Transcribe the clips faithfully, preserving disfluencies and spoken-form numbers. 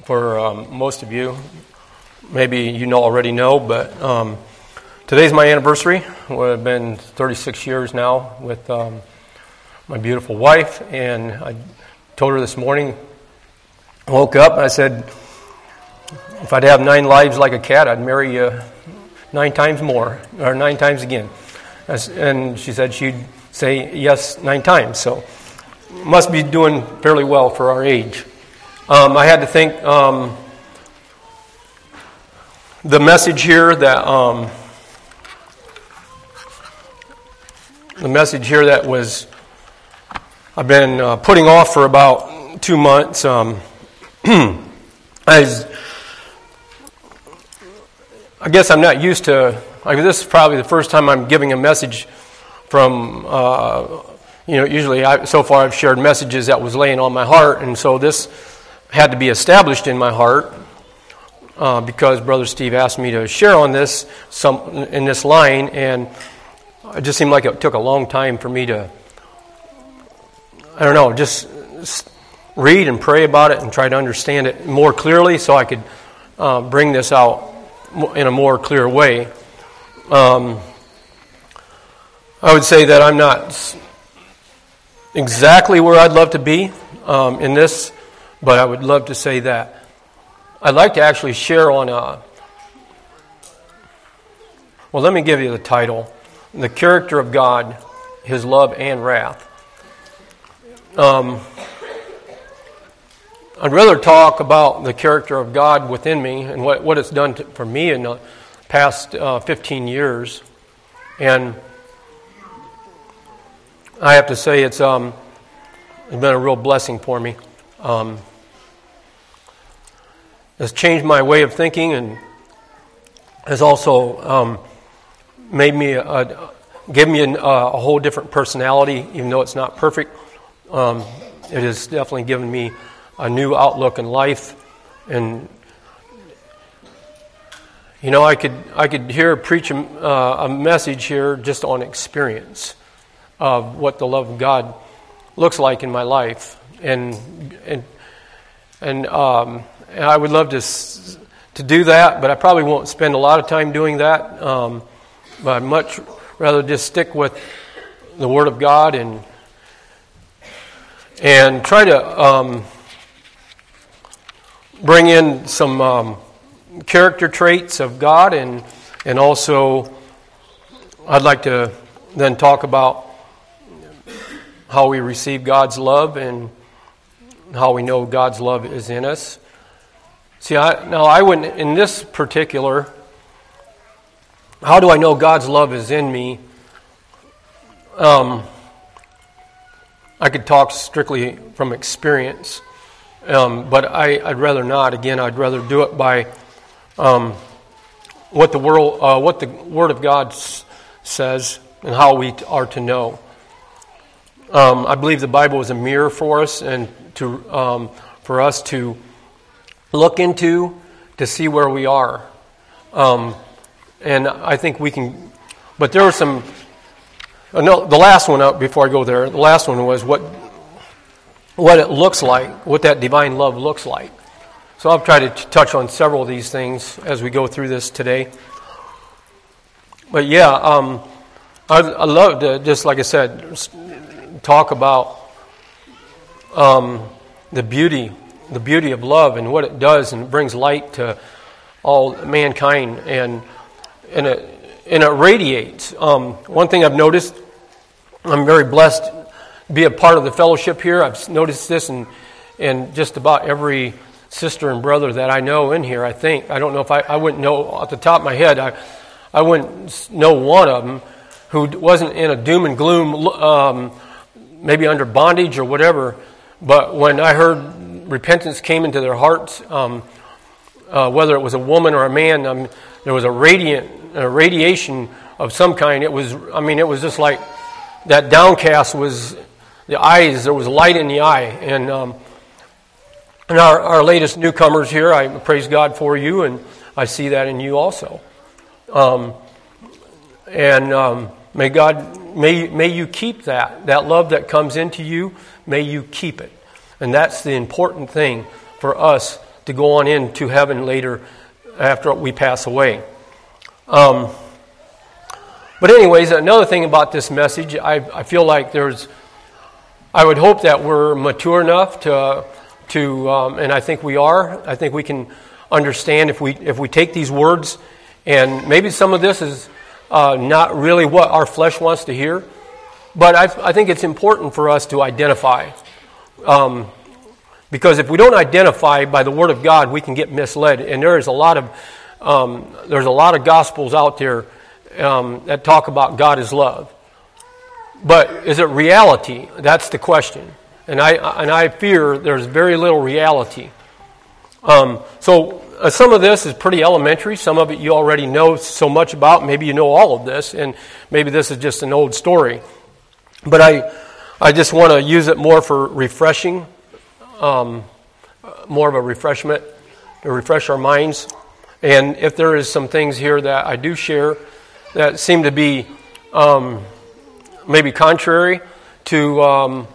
for um, most of you. Maybe you know already know, but um, today's my anniversary. I've been thirty-six years now with um, my beautiful wife, and I told her this morning, I woke up and I said, if I'd have nine lives like a cat, I'd marry you nine times more, or nine times again. And she said she'd say yes nine times, so must be doing fairly well for our age. Um, I had to think um, the message here that um, the message here that was I've been uh, putting off for about two months. Um, I, was, I guess I'm not used to. I mean, this is probably the first time I'm giving a message from. Uh, you know, usually I, so far I've shared messages that was laying on my heart, and so this had to be established in my heart uh, because Brother Steve asked me to share on this some in this line, and it just seemed like it took a long time for me to. I don't know, just read and pray about it and try to understand it more clearly so I could uh, bring this out in a more clear way. Um, I would say that I'm not exactly where I'd love to be um, in this, but I would love to say that. I'd like to actually share on a... Well, let me give you the title. The Character of God, His Love and Wrath. Um, I'd rather talk about the character of God within me and what, what it's done to, for me in the past uh, fifteen years. And I have to say it's um, it's been a real blessing for me. Um, it's changed my way of thinking and has also um, made me, a, a, give me a, a whole different personality, even though it's not perfect. Um, it has definitely given me a new outlook in life, and you know, I could I could hear preach a, uh, a message here just on experience of what the love of God looks like in my life, and and and, um, and I would love to to do that, but I probably won't spend a lot of time doing that. Um, but I'd much rather just stick with the Word of God and. And try to um, bring in some um, character traits of God, and and also I'd like to then talk about how we receive God's love and how we know God's love is in us. See, I, now I wouldn't, in this particular, how do I know God's love is in me? Um. I could talk strictly from experience, um, but I, I'd rather not. Again, I'd rather do it by um, what the world, uh, what the Word of God s- says, and how we t- are to know. Um, I believe the Bible is a mirror for us, and to um, for us to look into to see where we are. Um, and I think we can. But there are some. Uh, no, the last one up before I go there. The last one was what what it looks like, what that divine love looks like. So I'll try to t- touch on several of these things as we go through this today. But yeah, um, I I love to just like I said, talk about um, the beauty, the beauty of love and what it does, and it brings light to all mankind, and and it. And it radiates. Um, one thing I've noticed, I'm very blessed to be a part of the fellowship here. I've noticed this in, in just about every sister and brother that I know in here, I think. I don't know if I, I wouldn't know off the top of my head. I, I wouldn't know one of them who wasn't in a doom and gloom, um, maybe under bondage or whatever. But when I heard repentance came into their hearts, um, uh, whether it was a woman or a man, um, there was a radiant a radiation of some kind. It was, I mean, it was just like that downcast was the eyes. There was light in the eye. And um, and our, our latest newcomers here, I praise God for you, and I see that in you also. Um, and um, may God, may may you keep that that love that comes into you. May you keep it, and that's the important thing for us to go on into heaven later after we pass away. Um, but anyways, another thing about this message, I, I feel like there's, I would hope that we're mature enough to, to um, and I think we are, I think we can understand if we if we take these words, and maybe some of this is uh, not really what our flesh wants to hear, but I, I think it's important for us to identify. Um, because if we don't identify by the Word of God, we can get misled. And there is a lot of um, there's a lot of gospels out there um, that talk about God is love. But is it reality? That's the question. And I and I fear there's very little reality. Um, so uh, some of this is pretty elementary. Some of it you already know so much about. Maybe you know all of this, and maybe this is just an old story. But I, I just want to use it more for refreshing, um, more of a refreshment, to refresh our minds. And if there is some things here that I do share that seem to be um, maybe contrary to um,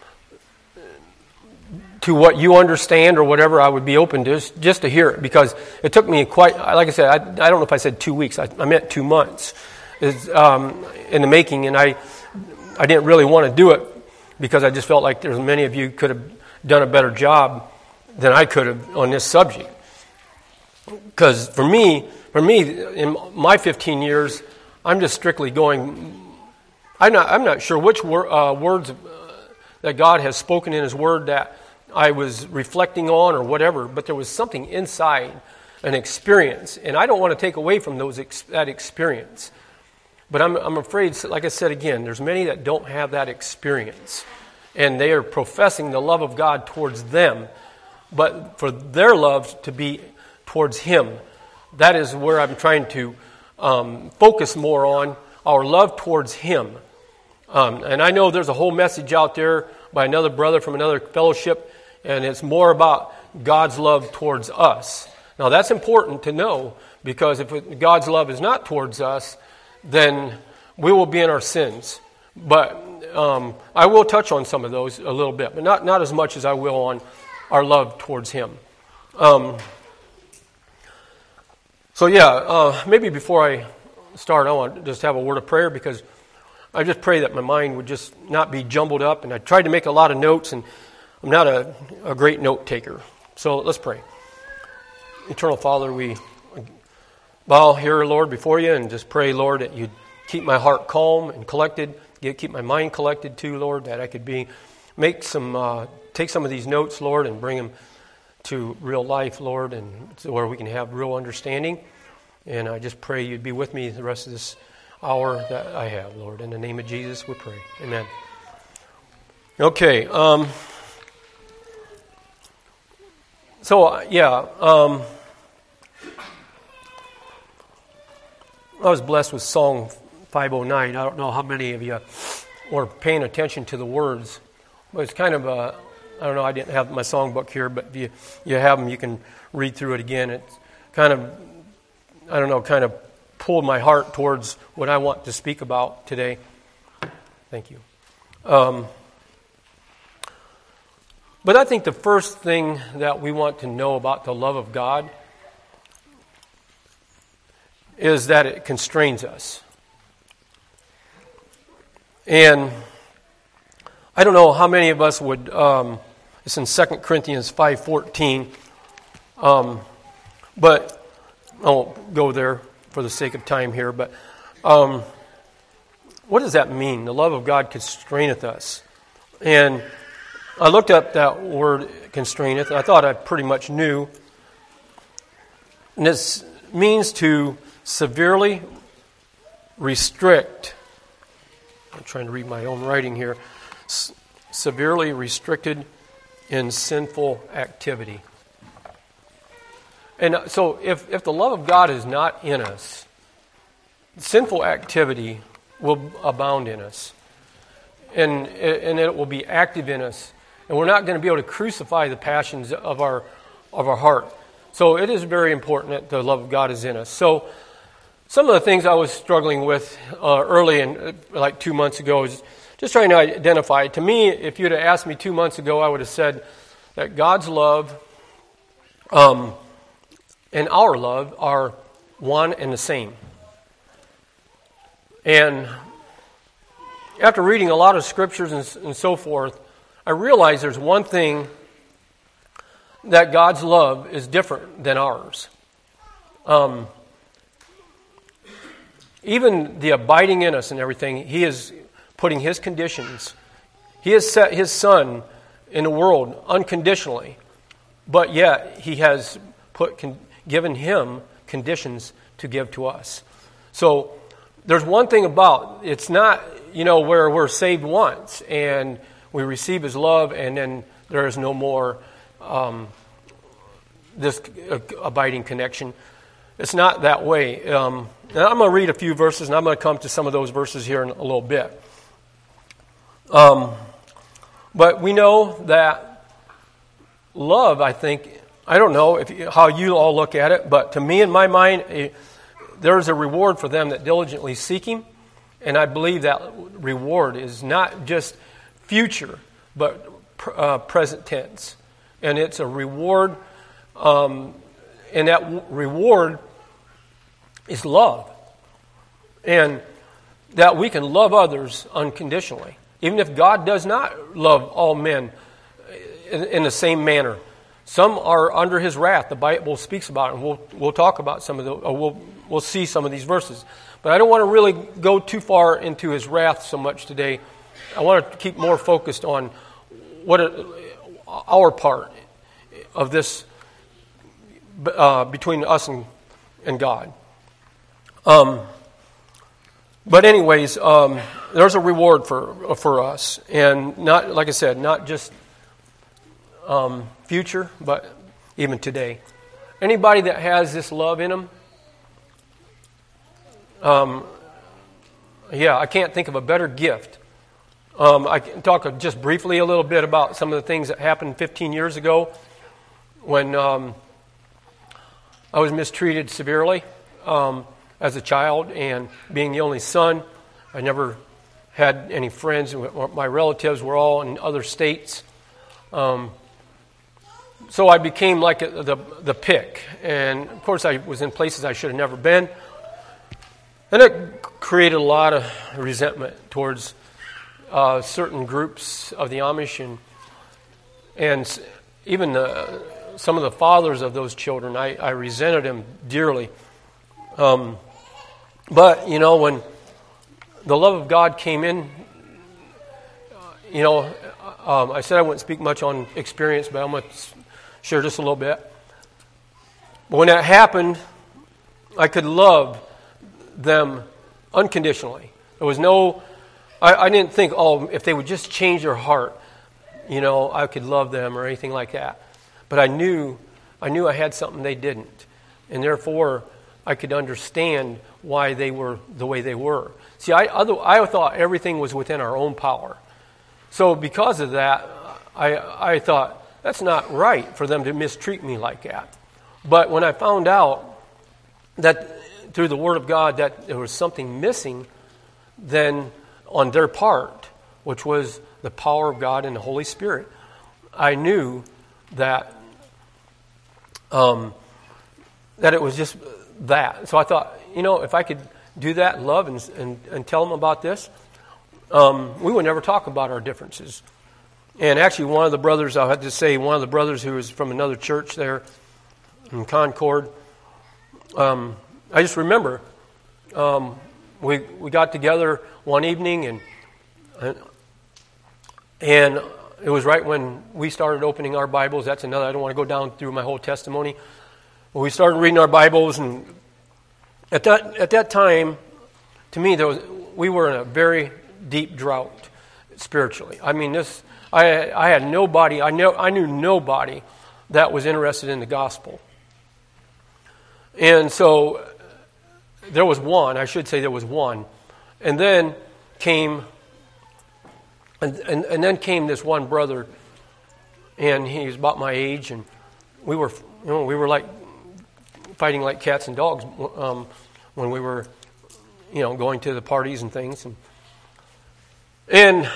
to what you understand or whatever, I would be open to just, just to hear it, because it took me quite, like I said, I, I don't know if I said two weeks, I, I meant two months is, um, in the making, and I I didn't really want to do it because I just felt like there's many of you could have done a better job than I could have on this subject. Because for me, for me, in my fifteen years, I'm just strictly going, I'm not, I'm not sure which wor- uh, words uh, that God has spoken in His Word that I was reflecting on or whatever, but there was something inside, an experience, and I don't want to take away from those ex- that experience. But I'm, I'm afraid, like I said again, there's many that don't have that experience, and they are professing the love of God towards them, but for their love to be towards Him. That is where I'm trying to um, focus more on, our love towards Him. Um, and I know there's a whole message out there by another brother from another fellowship, and it's more about God's love towards us. Now that's important to know, because if God's love is not towards us, then we will be in our sins. But um, I will touch on some of those a little bit, but not, not as much as I will on our love towards Him. Um, so yeah, uh, maybe before I start, I want to just have a word of prayer, because I just pray that my mind would just not be jumbled up. And I tried to make a lot of notes, and I'm not a, a great note taker. So let's pray. Eternal Father, we bow here, Lord, before you, and just pray, Lord, that you'd keep my heart calm and collected, keep my mind collected too, Lord, that I could be make some, uh, take some of these notes, Lord, and bring them to real life, Lord, and so where we can have real understanding. And I just pray you'd be with me the rest of this hour that I have, Lord. In the name of Jesus, we pray. Amen. Okay. Um, so, yeah. Um, I was blessed with Song five oh nine. I don't know how many of you were paying attention to the words. But it's kind of a, I don't know, I didn't have my songbook here, but if you, you have them, you can read through it again. It's kind of, I don't know, kind of pulled my heart towards what I want to speak about today. Thank you. Um, but I think the first thing that we want to know about the love of God is that it constrains us. And I don't know how many of us would, um, it's in Second Corinthians five fourteen, um, but I won't go there for the sake of time here, but um, what does that mean? The love of God constraineth us. And I looked up that word constraineth, and I thought I pretty much knew. And this means to severely restrict. I'm trying to read my own writing here. S- severely restricted in sinful activity. And so if, if the love of God is not in us, sinful activity will abound in us. And, and it will be active in us. And we're not going to be able to crucify the passions of our of our heart. So it is very important that the love of God is in us. So some of the things I was struggling with uh, early, and like two months ago, is just trying to identify. To me, if you'd have asked me two months ago, I would have said that God's love um, and our love are one and the same. And after reading a lot of scriptures and, and so forth, I realize there's one thing that God's love is different than ours. Um, even the abiding in us and everything, He is putting His conditions. He has set His Son in the world unconditionally, but yet He has put con- given Him conditions to give to us. So there's one thing about, it's not, you know, where we're saved once and we receive His love and then there is no more um, this abiding connection. It's not that way. Um, and I'm going to read a few verses, and I'm going to come to some of those verses here in a little bit. Um, but we know that love, I think, I don't know if how you all look at it, but to me, in my mind, a, there's a reward for them that diligently seek Him, and I believe that reward is not just future, but uh, present tense. And it's a reward, um, and that w- reward is love. And that we can love others unconditionally. Even if God does not love all men in, in the same manner. Some are under His wrath. The Bible speaks about it, and we'll we'll talk about some of the, or we'll we'll see some of these verses. But I don't want to really go too far into His wrath so much today. I want to keep more focused on what it, our part of this uh, between us and, and God. Um, but anyways, um, there's a reward for for us, and not like I said, not just um, future, but even today. Anybody that has this love in them, um, yeah, I can't think of a better gift. Um, I can talk just briefly a little bit about some of the things that happened fifteen years ago when um, I was mistreated severely. Um, as a child, and being the only son, I never had any friends. My relatives were all in other states. Um, so I became like a, the the pick. And of course I was in places I should have never been. And it created a lot of resentment towards uh, certain groups of the Amish, and, and even the, some of the fathers of those children. I, I resented them dearly. Um, but, you know, when the love of God came in, you know, um, I said I wouldn't speak much on experience, but I'm going to share just a little bit. But when that happened, I could love them unconditionally. There was no, I, I didn't think, oh, if they would just change their heart, you know, I could love them or anything like that. But I knew, I knew I had something they didn't. And therefore, I could understand why they were the way they were. See, I, other, I thought everything was within our own power. So because of that, I, I thought, that's not right for them to mistreat me like that. But when I found out that through the Word of God that there was something missing, then on their part, which was the power of God and the Holy Spirit, I knew that um, that it was just that. So I thought, you know, if I could do that, love, and and, and tell them about this, um, we would never talk about our differences. And actually, one of the brothers, I had to say, one of the brothers who was from another church there in Concord, um, I just remember um, we we got together one evening, and, and and it was right when we started opening our Bibles. That's another, I don't want to go down through my whole testimony. But we started reading our Bibles, and at that at that time, to me, there was we were in a very deep drought spiritually. I mean, this I I had nobody, I know I knew nobody that was interested in the gospel. And so there was one, I should say there was one. And then came and, and, and then came this one brother, and he was about my age, and we were you know, we were like fighting like cats and dogs um, when we were, you know, going to the parties and things. And, and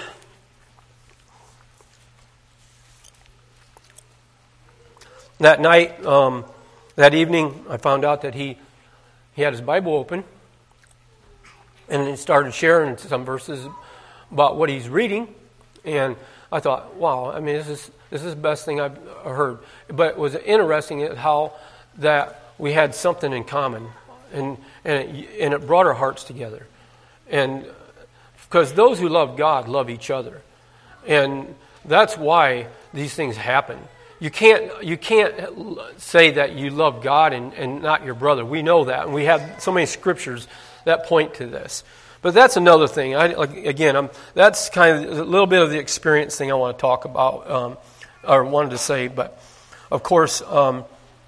that night, um, that evening, I found out that he he had his Bible open, and he started sharing some verses about what he's reading, and I thought, wow, I mean, this is this is the best thing I've heard. But it was interesting how that we had something in common, and and it, and it brought our hearts together, and because those who love God love each other, and that's why these things happen. You can't you can't say that you love God and, and not your brother. We know that, and we have so many scriptures that point to this. But that's another thing. I, again, I'm, that's kind of a little bit of the experience thing I want to talk about, um, or wanted to say. But of course, um,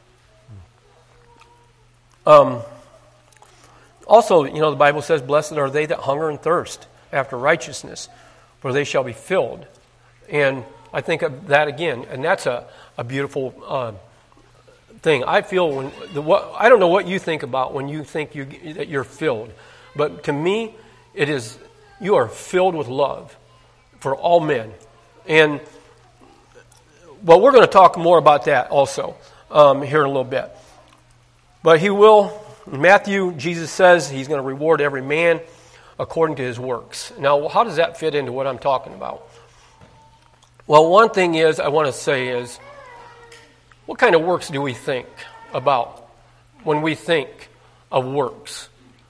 um, also, you know, the Bible says, "Blessed are they that hunger and thirst after righteousness, for they shall be filled." And I think of that again, and that's a, a beautiful uh, thing. I feel when the what I don't know what you think about when you think you that you're filled, but to me, it is you are filled with love for all men. And well, we're going to talk more about that also um, here in a little bit. But he will. In Matthew, Jesus says he's going to reward every man according to his works. Now, how does that fit into what I'm talking about? Well, one thing is I want to say is, what kind of works do we think about when we think of works?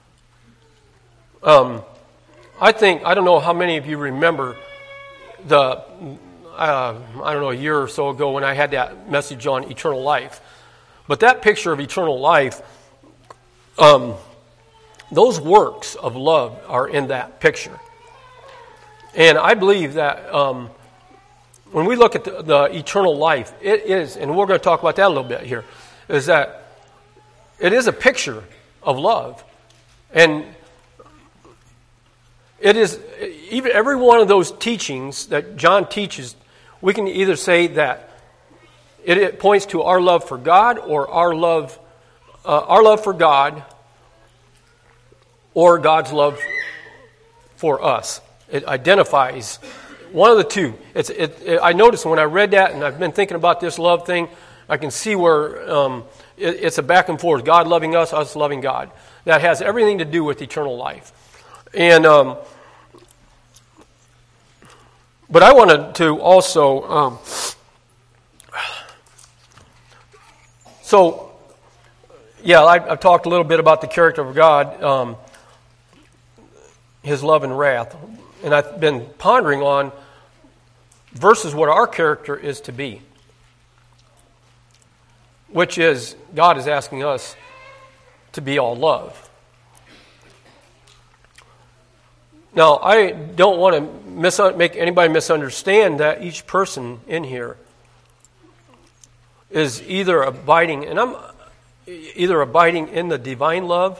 Um, I think, I don't know how many of you remember the, uh, I don't know, a year or so ago when I had that message on eternal life. But that picture of eternal life, um, those works of love are in that picture. And I believe that um, when we look at the, the eternal life, it is, and we're going to talk about that a little bit here, is that it is a picture of love. And it is, even every one of those teachings that John teaches, we can either say that it, it points to our love for God or our love, uh, our love for God or God's love for us. It identifies one of the two. It's, it, it, I noticed when I read that, and I've been thinking about this love thing, I can see where um, it, it's a back and forth. God loving us, us loving God. That has everything to do with eternal life. And um, but I wanted to also um, so yeah, I, I've talked a little bit about the character of God, um, His love and wrath, and I've been pondering on versus what our character is to be, which is God is asking us to be all love. Now, I don't want to mis- make anybody misunderstand that each person in here is either abiding, and I'm either abiding in the divine love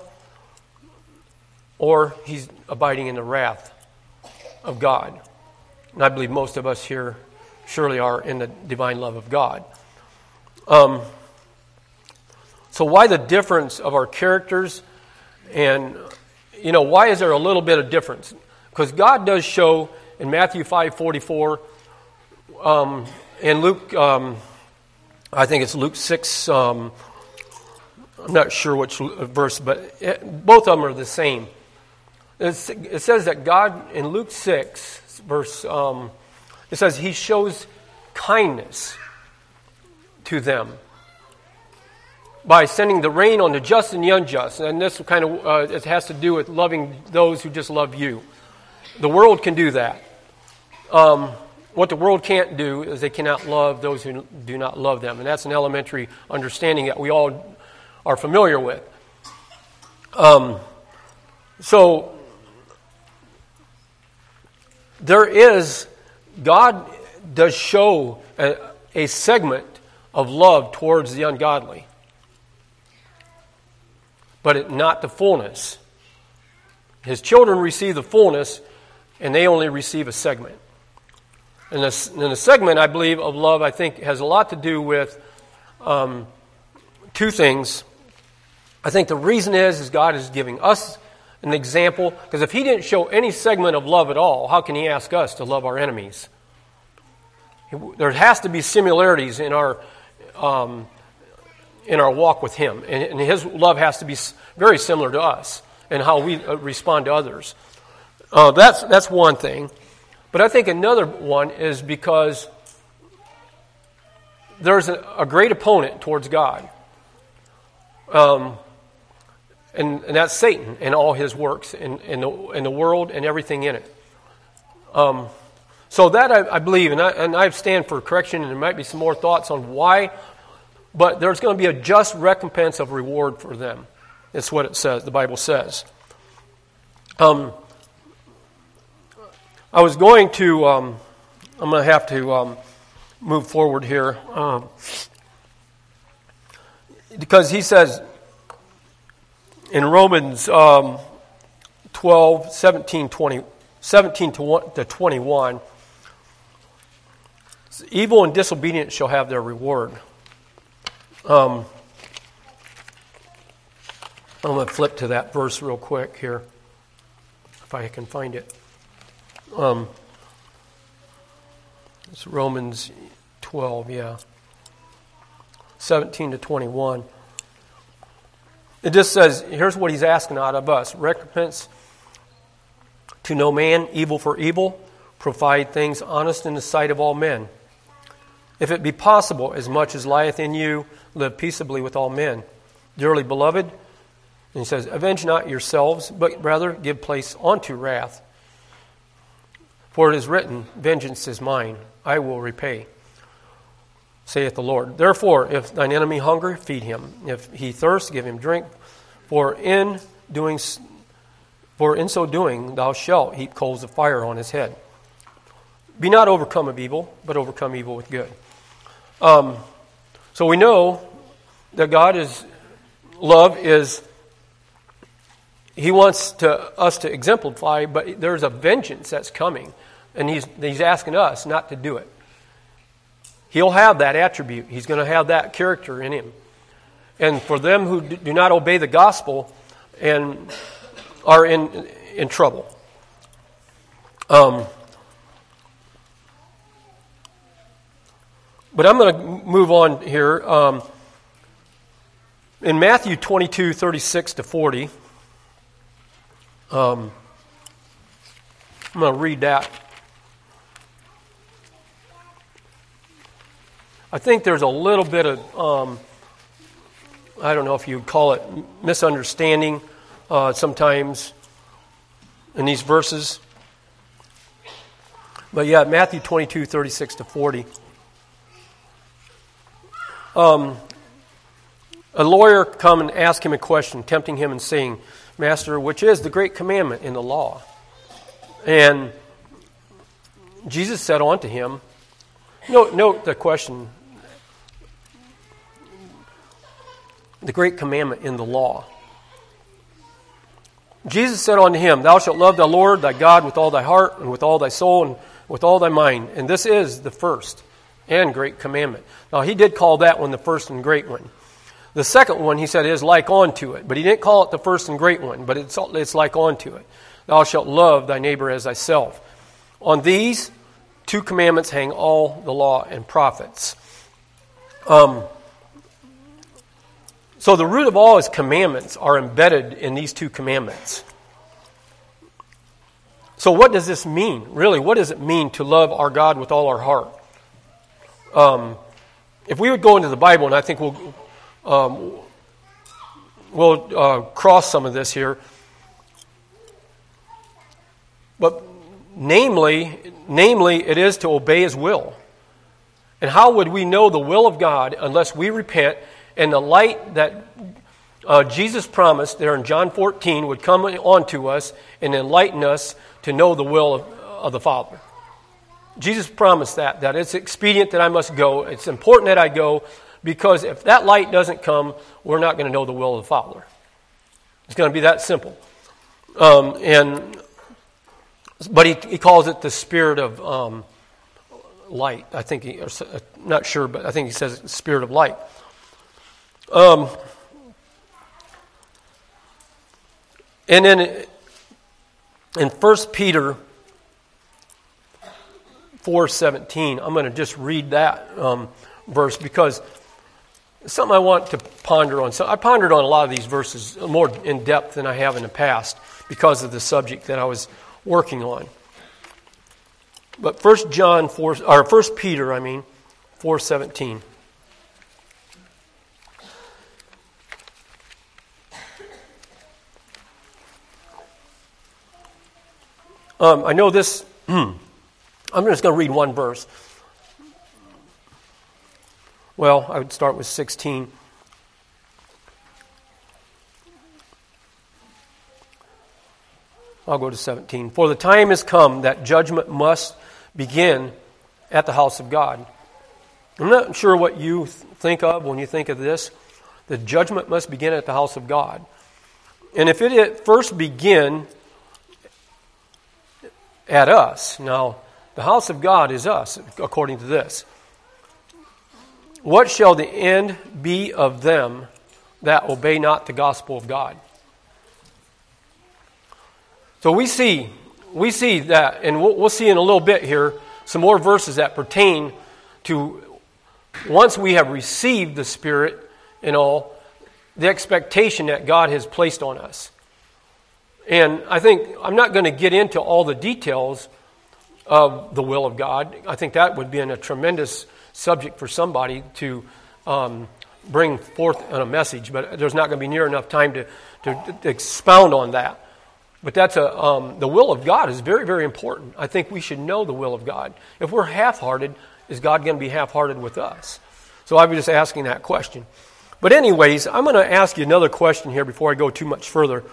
or he's abiding in the wrath of God. And I believe most of us here surely are in the divine love of God. Um, so why the difference of our characters? And, you know, why is there a little bit of difference? Because God does show in Matthew five forty-four, um, and Luke, um, I think it's Luke six, um, I'm not sure which verse, but it, both of them are the same. It's, it says that God, in Luke six, verse, um, it says he shows kindness to them by sending the rain on the just and the unjust. And this kind of, uh, it has to do with loving those who just love you. The world can do that. Um, what the world can't do is they cannot love those who do not love them. And that's an elementary understanding that we all are familiar with. Um, so, there is, God does show a, a segment of love towards the ungodly, but it, not the fullness. His children receive the fullness, and they only receive a segment. And the, and the segment, I believe, of love, I think, has a lot to do with um, two things. I think the reason is, is God is giving us an example, because if he didn't show any segment of love at all, how can he ask us to love our enemies? There has to be similarities in our um, in our walk with Him. And, and His love has to be very similar to us and how we respond to others. Uh, that's that's one thing. But I think another one is because there's a, a great opponent towards God. Um, and, and that's Satan and all his works in, in, the, in the world and everything in it. Um, so that I, I believe, and I, and I stand for correction, and there might be some more thoughts on why, but there's going to be a just recompense of reward for them. That's what it says, the Bible says. Um, I was going to, um, I'm going to have to um, move forward here. Um, because he says in Romans um, twelve, seventeen, twenty, seventeen to twenty-one, evil and disobedience shall have their reward. Um, I'm going to flip to that verse real quick here, if I can find it. Um, it's Romans twelve, yeah. seventeen to twenty-one. It just says, here's what he's asking out of us. Recompense to no man, evil for evil. Provide things honest in the sight of all men. If it be possible, as much as lieth in you, live peaceably with all men. Dearly beloved, and he says, avenge not yourselves, but rather give place unto wrath. For it is written, vengeance is mine, I will repay, saith the Lord. Therefore, if thine enemy hunger, feed him. If he thirst, give him drink. For in doing, for in so doing, thou shalt heap coals of fire on his head. Be not overcome of evil, but overcome evil with good. Um, so we know that God is, love is, He wants to us to exemplify, but there's a vengeance that's coming. And he's, he's asking us not to do it. He'll have that attribute. He's going to have that character in him. And for them who do not obey the gospel and are in in trouble. Um, but I'm going to move on here. Um, in Matthew twenty-two, thirty-six to forty, um, I'm going to read that. I think there's a little bit of, um, I don't know if you'd call it misunderstanding uh, sometimes in these verses. But yeah, Matthew twenty-two, thirty-six to forty. Um, a lawyer come and ask him a question, tempting him and saying, Master, which is the great commandment in the law? And Jesus said unto him, note, note the question, the great commandment in the law. Jesus said unto him, Thou shalt love thy Lord thy God with all thy heart and with all thy soul and with all thy mind. And this is the first and great commandment. Now he did call that one the first and great one. The second one, he said, is like unto it. But he didn't call it the first and great one, but it's, it's like unto it. Thou shalt love thy neighbor as thyself. On these two commandments hang all the law and prophets. Um, so the root of all his commandments are embedded in these two commandments. So what does this mean? Really, what does it mean to love our God with all our heart? Um, if we would go into the Bible, and I think we'll um, we'll uh, cross some of this here, but namely, namely, it is to obey His will. And how would we know the will of God unless we repent and the light that uh, Jesus promised there in John fourteen would come onto us and enlighten us to know the will of, of the Father? Jesus promised that, that it's expedient that I must go. It's important that I go, because if that light doesn't come, we're not going to know the will of the Father. It's going to be that simple. Um, and But he, he calls it the spirit of um, light. I think he, or, not sure, but I think he says it's spirit of light. Um, and then in First Peter four seventeen, I'm going to just read that um, verse, because something I want to ponder on. So I pondered on a lot of these verses more in depth than I have in the past because of the subject that I was working on. But First John four, or First Peter, I mean, four seventeen. Um, I know this. I'm just going to read one verse. Well, I would start with sixteen. I'll go to seventeen. For the time has come that judgment must begin at the house of God. I'm not sure what you think of when you think of this. The judgment must begin at the house of God. And if it at first begin at us, now the house of God is us, according to this. What shall the end be of them that obey not the gospel of God? So we see, we see that, and we'll, we'll see in a little bit here, some more verses that pertain to once we have received the Spirit and all, the expectation that God has placed on us. And I think, I'm not going to get into all the details of the will of God. I think that would be a tremendous subject for somebody to um, bring forth on a message, but there's not going to be near enough time to, to, to expound on that. But that's a um, the will of God is very, very important. I think we should know the will of God. If we're half-hearted, is God going to be half-hearted with us? So I was just asking that question. But anyways, I'm going to ask you another question here before I go too much further.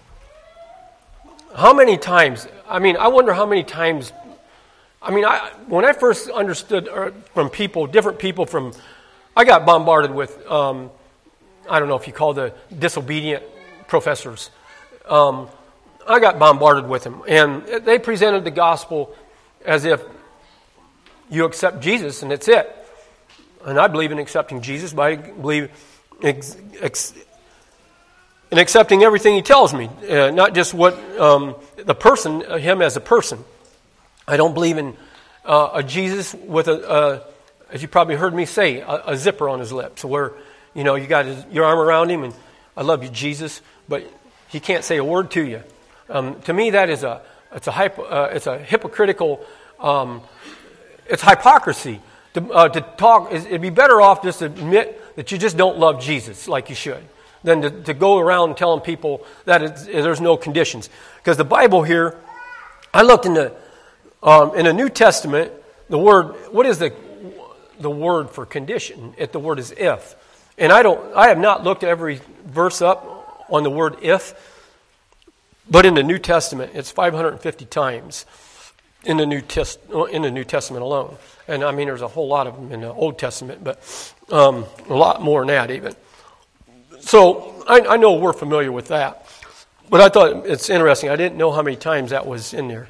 How many times, I mean, I wonder how many times, I mean, I, when I first understood from people, different people from, I got bombarded with, um, I don't know if you call the disobedient professors. Um, I got bombarded with them. And they presented the gospel as if you accept Jesus and it's it. And I believe in accepting Jesus, but I believe ex, ex, in accepting everything he tells me, uh, not just what um, the person, uh, him as a person. I don't believe in uh, a Jesus with a, uh, as you probably heard me say, a, a zipper on his lips, where you know you got his, your arm around him and I love you, Jesus, but he can't say a word to you. Um, to me, that is a it's a hypo, uh, it's a hypocritical, um, it's hypocrisy. To, uh, to talk, it'd be better off just to admit that you just don't love Jesus like you should, than to, to go around telling people that it's, there's no conditions. Because the Bible here, I looked in the um, in the New Testament, the word, what is the the word for condition? It, the word is if, and I don't, I have not looked every verse up on the word if. But in the New Testament, it's five hundred fifty times in the New Test in the New Testament alone. And I mean, there's a whole lot of them in the Old Testament, but um, a lot more than that even. So I, I know we're familiar with that. But I thought it's interesting. I didn't know how many times that was in there.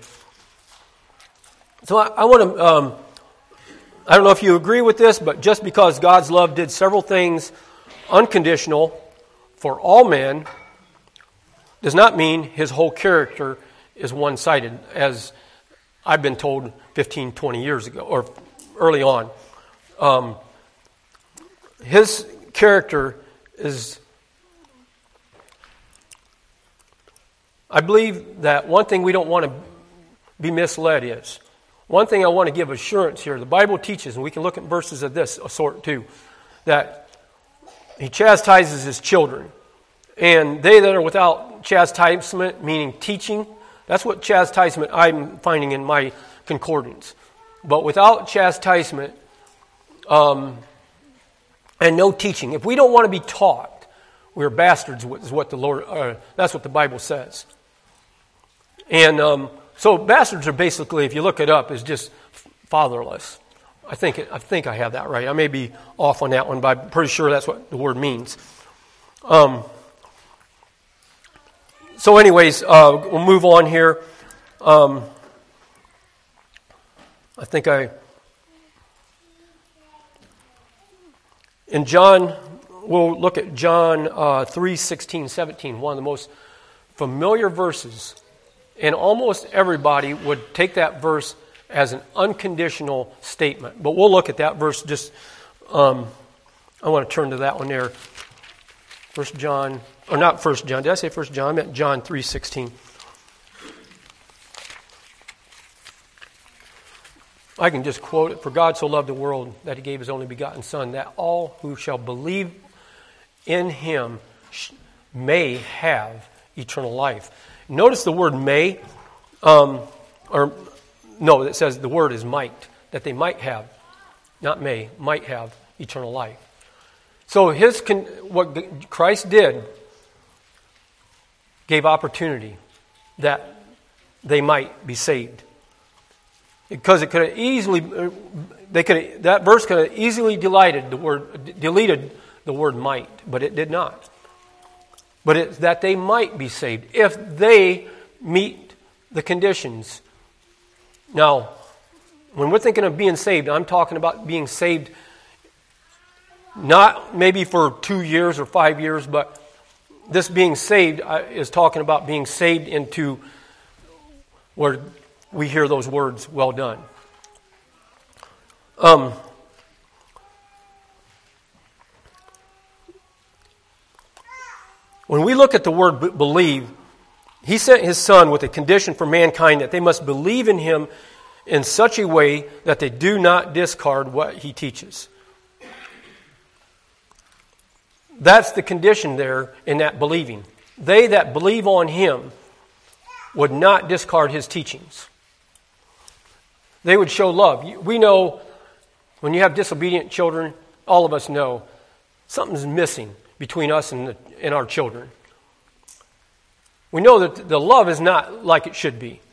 So I, I want to, um, I don't know if you agree with this, but just because God's love did several things unconditional for all men, does not mean his whole character is one-sided, as I've been told fifteen, twenty years ago, or early on. Um, his character is, I believe that one thing we don't want to be misled is, one thing I want to give assurance here, the Bible teaches, and we can look at verses of this sort too, that he chastises his children. And they that are without chastisement, meaning teaching, that's what chastisement I'm finding in my concordance. But without chastisement um, and no teaching, if we don't want to be taught, we're bastards. Is what the Lord. Uh, that's what the Bible says. And um, so bastards are basically, if you look it up, is just fatherless. I think it, I think I have that right. I may be off on that one, but I'm pretty sure that's what the word means. Um. So anyways, uh, we'll move on here. Um, I think I... In John, we'll look at John uh, three, sixteen, seventeen, one of the most familiar verses. And almost everybody would take that verse as an unconditional statement. But we'll look at that verse just um, I want to turn to that one there. First John, or not First John. Did I say First John? I meant John three sixteen. I can just quote it. For God so loved the world that he gave his only begotten Son, that all who shall believe in him may have eternal life. Notice the word may, um, or no, it says the word is might, that they might have, not may, might have eternal life. So his what Christ did gave opportunity that they might be saved. Because it could have easily, they could that verse could have easily deleted the word, deleted the word might, but it did not. But it's that they might be saved if they meet the conditions. Now, when we're thinking of being saved, I'm talking about being saved not maybe for two years or five years, but this being saved is talking about being saved into where we hear those words, well done. Um, when we look at the word b- believe, he sent his Son with a condition for mankind that they must believe in him in such a way that they do not discard what he teaches. That's the condition there in that believing. They that believe on him would not discard his teachings. They would show love. We know when you have disobedient children, all of us know something's missing between us and, the, and our children. We know that the love is not like it should be.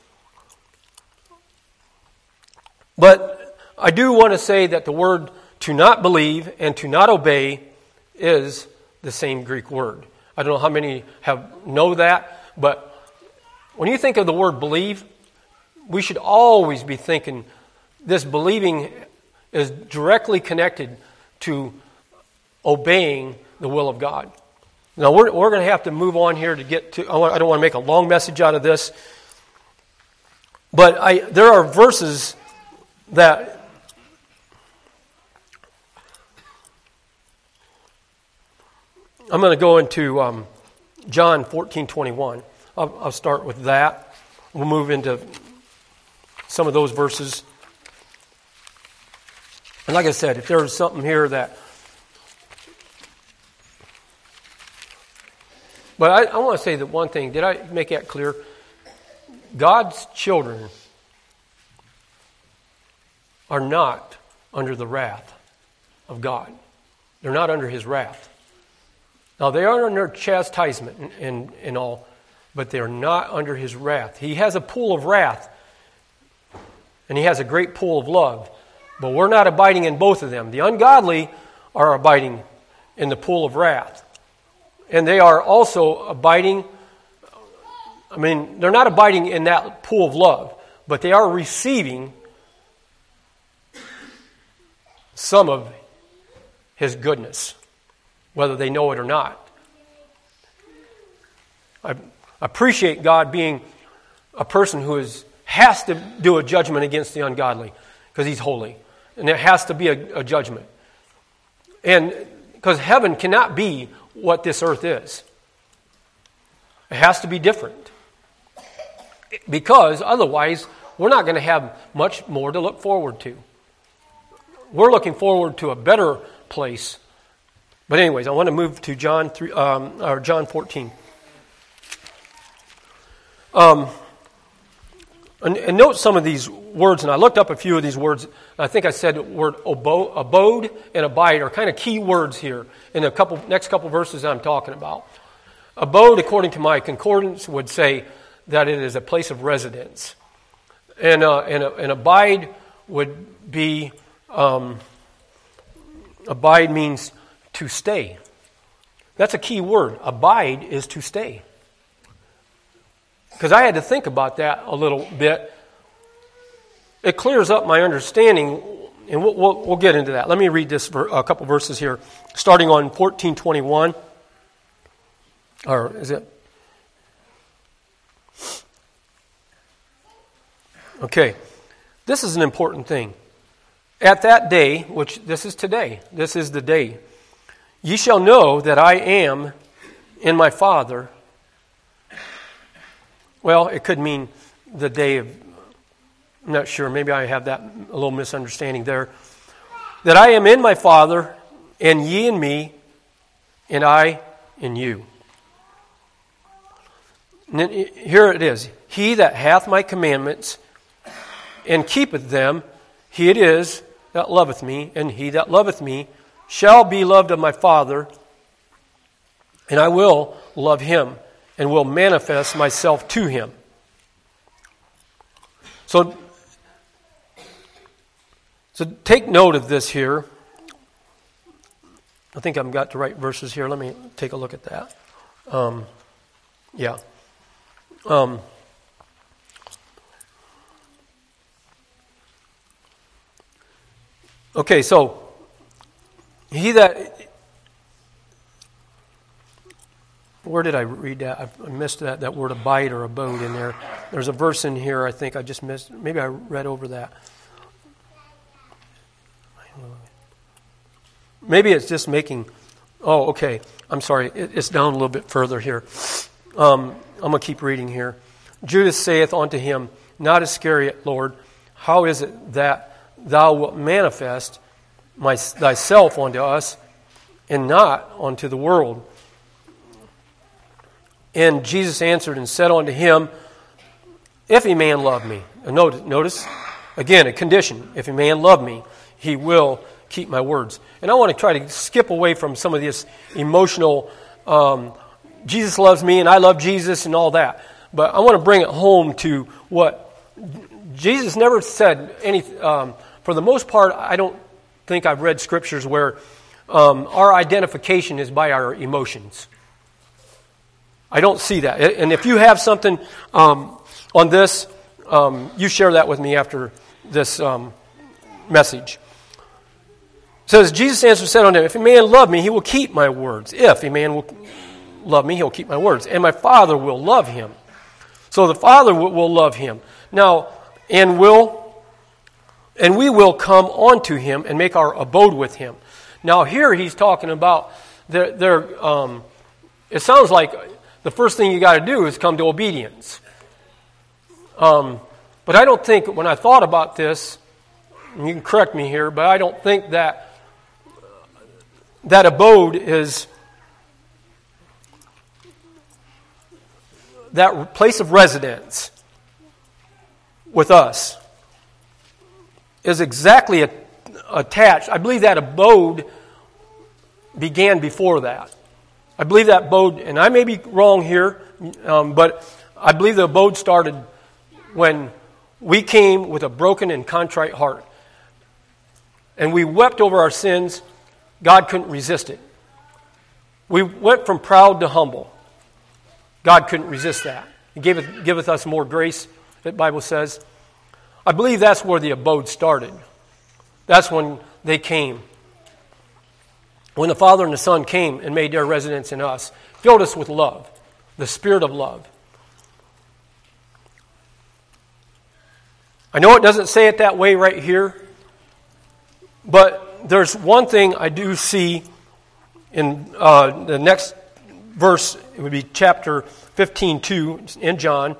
But I do want to say that the word to not believe and to not obey is the same Greek word. I don't know how many have know that, but when you think of the word believe, we should always be thinking this believing is directly connected to obeying the will of God. Now, we're, we're going to have to move on here to get to, I, want, I don't want to make a long message out of this, but I, there are verses that I'm going to go into um, John fourteen twenty-one. I'll, I'll start with that. We'll move into some of those verses. And like I said, if there's something here that... But I, I want to say that one thing. Did I make that clear? God's children are not under the wrath of God. They're not under his wrath. Now, they are under chastisement and, and, and all, but they're not under his wrath. He has a pool of wrath, and he has a great pool of love, but we're not abiding in both of them. The ungodly are abiding in the pool of wrath, and they are also abiding, I mean, they're not abiding in that pool of love, but they are receiving some of his goodness, whether they know it or not. I appreciate God being a person who is, has to do a judgment against the ungodly because he's holy. And there has to be a, a judgment. And because heaven cannot be what this earth is. It has to be different. Because otherwise, we're not going to have much more to look forward to. We're looking forward to a better place. But anyways, I want to move to John three, um, or John fourteen. Um, and, and note some of these words, and I looked up a few of these words. I think I said the word obo, abode and abide are kind of key words here in the couple next couple verses I'm talking about. Abode, according to my concordance, would say that it is a place of residence, and uh, and, uh, and abide would be um, abide means to stay. That's a key word. Abide is to stay. Because I had to think about that a little bit. It clears up my understanding, and we'll, we'll, we'll get into that. Let me read this ver- a couple verses here, starting on fourteen twenty-one. Or is it? Okay. This is an important thing. At that day, which this is today, this is the day, Ye shall know that I am in my Father. Well, it could mean the day of, I'm not sure, maybe I have that a little misunderstanding there. That I am in my Father, and ye in me, and I in you. And then here it is. He that hath my commandments, and keepeth them, he it is that loveth me, and he that loveth me shall be loved of my Father, and I will love him, and will manifest myself to him. So, so take note of this here. I think I've got the right verses here. Let me take a look at that. Um, yeah. Um, okay, so he that... Where did I read that? I missed that, that word abide or abode in there. There's a verse in here I think I just missed. Maybe I read over that. Maybe it's just making... Oh, okay. I'm sorry. It, it's down a little bit further here. Um, I'm going to keep reading here. Judas saith unto him, Not Iscariot, Lord, how is it that thou wilt manifest my, thyself unto us, and not unto the world? And Jesus answered and said unto him, If a man love me, notice, notice, again, a condition, if a man love me, he will keep my words. And I want to try to skip away from some of this emotional, um, Jesus loves me and I love Jesus and all that. But I want to bring it home to what Jesus never said any, um, for the most part, I don't think I've read scriptures where um, our identification is by our emotions. I don't see that. And if you have something um, on this, um, you share that with me after this um, message. It says, Jesus answered and said unto him, If a man love me, he will keep my words. If a man will love me, he will keep my words. And my Father will love him. So the Father will, will love him. Now, and will, and we will come unto him and make our abode with him. Now here he's talking about, their, their, um, it sounds like the first thing you got to do is come to obedience. Um, but I don't think, when I thought about this, and you can correct me here, but I don't think that that abode is that place of residence with us is exactly a, attached. I believe that abode began before that. I believe that abode, and I may be wrong here, um, but I believe the abode started when we came with a broken and contrite heart. And we wept over our sins. God couldn't resist it. We went from proud to humble. God couldn't resist that. He giveth, giveth us more grace, the Bible says. I believe that's where the abode started. That's when they came. When the Father and the Son came and made their residence in us, filled us with love, the Spirit of love. I know it doesn't say it that way right here, but there's one thing I do see in uh, the next verse. It would be chapter fifteen two in John.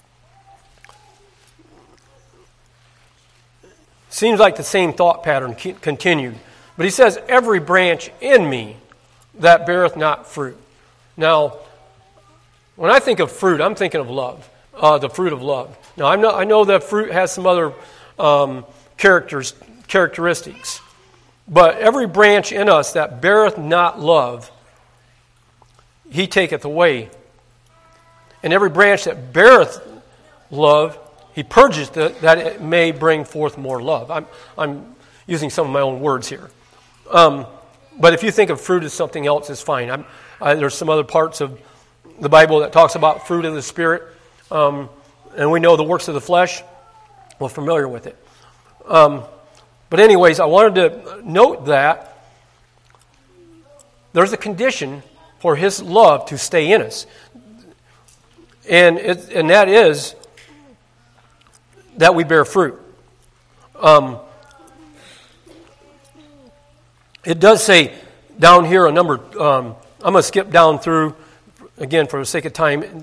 Seems like the same thought pattern continued. But he says, every branch in me that beareth not fruit. Now, when I think of fruit, I'm thinking of love, uh, the fruit of love. Now, I'm not, I know that fruit has some other um, characters, characteristics. But every branch in us that beareth not love, he taketh away. And every branch that beareth love, he purgeth it, that it may bring forth more love. I'm, I'm using some of my own words here. Um, but if you think of fruit as something else, it's fine. I'm, I, there's some other parts of the Bible that talks about fruit of the Spirit. Um, and we know the works of the flesh. We're familiar with it. Um, but anyways, I wanted to note that there's a condition for His love to stay in us. And it, and that is that we bear fruit. Um, it does say down here a number, um, I'm going to skip down through, again, for the sake of time.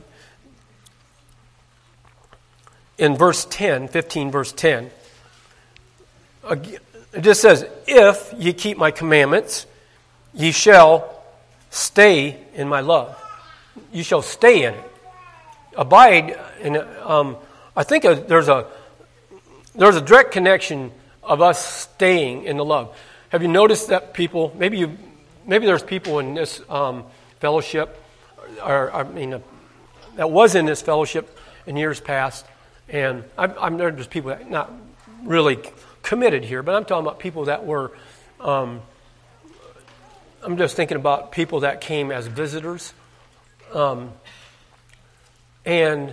In verse ten, fifteen, verse ten, it just says, if ye keep my commandments, ye shall stay in my love. You shall stay in it. Abide in it. Um, I think a, there's a there's a direct connection of us staying in the love. Have you noticed that people, maybe you, maybe there's people in this um, fellowship, or I mean, uh, that was in this fellowship in years past, and I'm, I'm there's people that not really committed here, but I'm talking about people that were. Um, I'm just thinking about people that came as visitors, um, and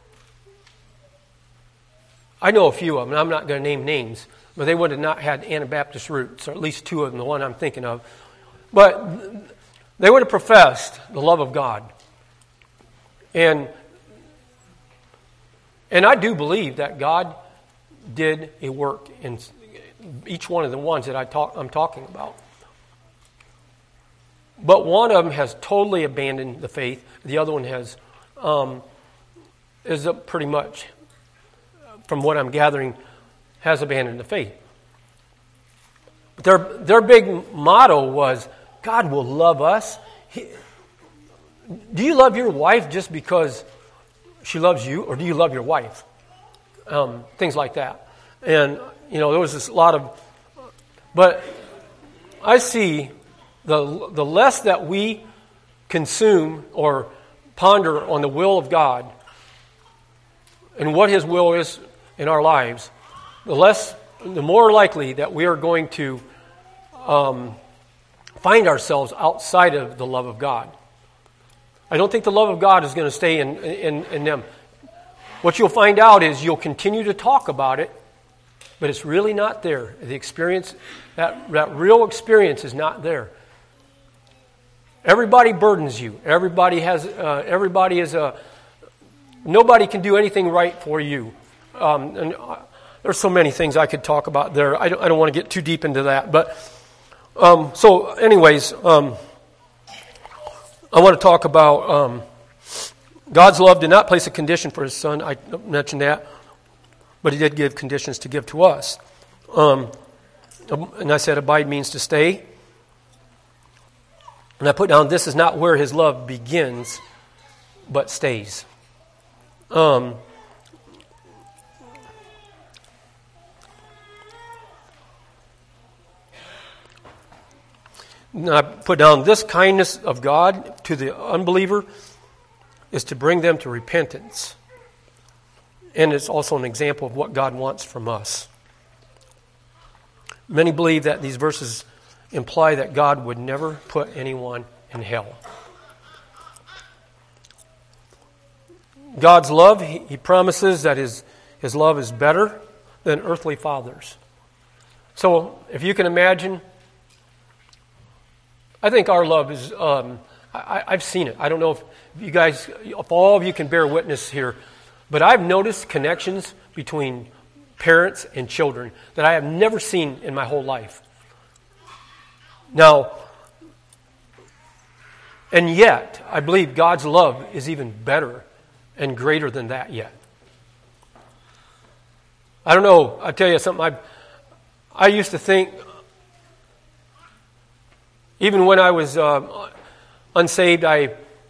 I know a few of them. And I'm not going to name names, but they would have not had Anabaptist roots, or at least two of them, the one I'm thinking of. But they would have professed the love of God, and and I do believe that God did a work in each one of the ones that I talk, I'm talking about. But one of them has totally abandoned the faith. The other one has um, is pretty much, from what I'm gathering, has abandoned the faith. But their their big motto was, God will love us. He, do you love your wife just because she loves you, or do you love your wife? Um, things like that. And, you know, there was this lot of... But I see the the less that we consume or ponder on the will of God and what His will is in our lives, the less, the more likely that we are going to um, find ourselves outside of the love of God. I don't think the love of God is going to stay in, in, in them. What you'll find out is you'll continue to talk about it, but it's really not there. The experience, that, that real experience is not there. Everybody burdens you. Everybody has, uh, everybody is a, nobody can do anything right for you. Um, and uh, there's so many things I could talk about there. I don't, I don't want to get too deep into that. But, um, so anyways, um, I want to talk about um, God's love did not place a condition for His Son. I mentioned that. But He did give conditions to give to us. Um, and I said abide means to stay. And I put down, this is not where His love begins, but stays. Um, and I put down, this kindness of God to the unbeliever is to bring them to repentance. And it's also an example of what God wants from us. Many believe that these verses imply that God would never put anyone in hell. God's love, He, he promises that his, his love is better than earthly fathers. So, if you can imagine, I think our love is, um, I, I've seen it. I don't know if you guys, if all of you can bear witness here, but I've noticed connections between parents and children that I have never seen in my whole life. Now, and yet, I believe God's love is even better and greater than that yet. I don't know, I'll tell you something, I I used to think, even when I was uh, unsaved, I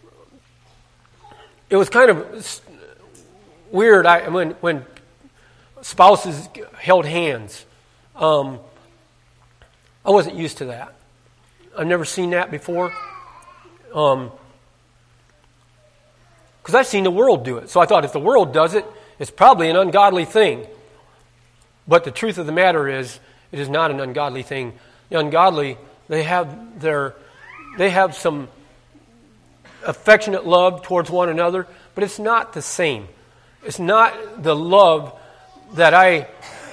it was kind of weird I, when when spouses held hands. Um, I wasn't used to that. I've never seen that before. Um, because I've seen the world do it. So I thought if the world does it, it's probably an ungodly thing. But the truth of the matter is, it is not an ungodly thing. The ungodly, they have their, they have some affectionate love towards one another, but it's not the same. It's not the love that I,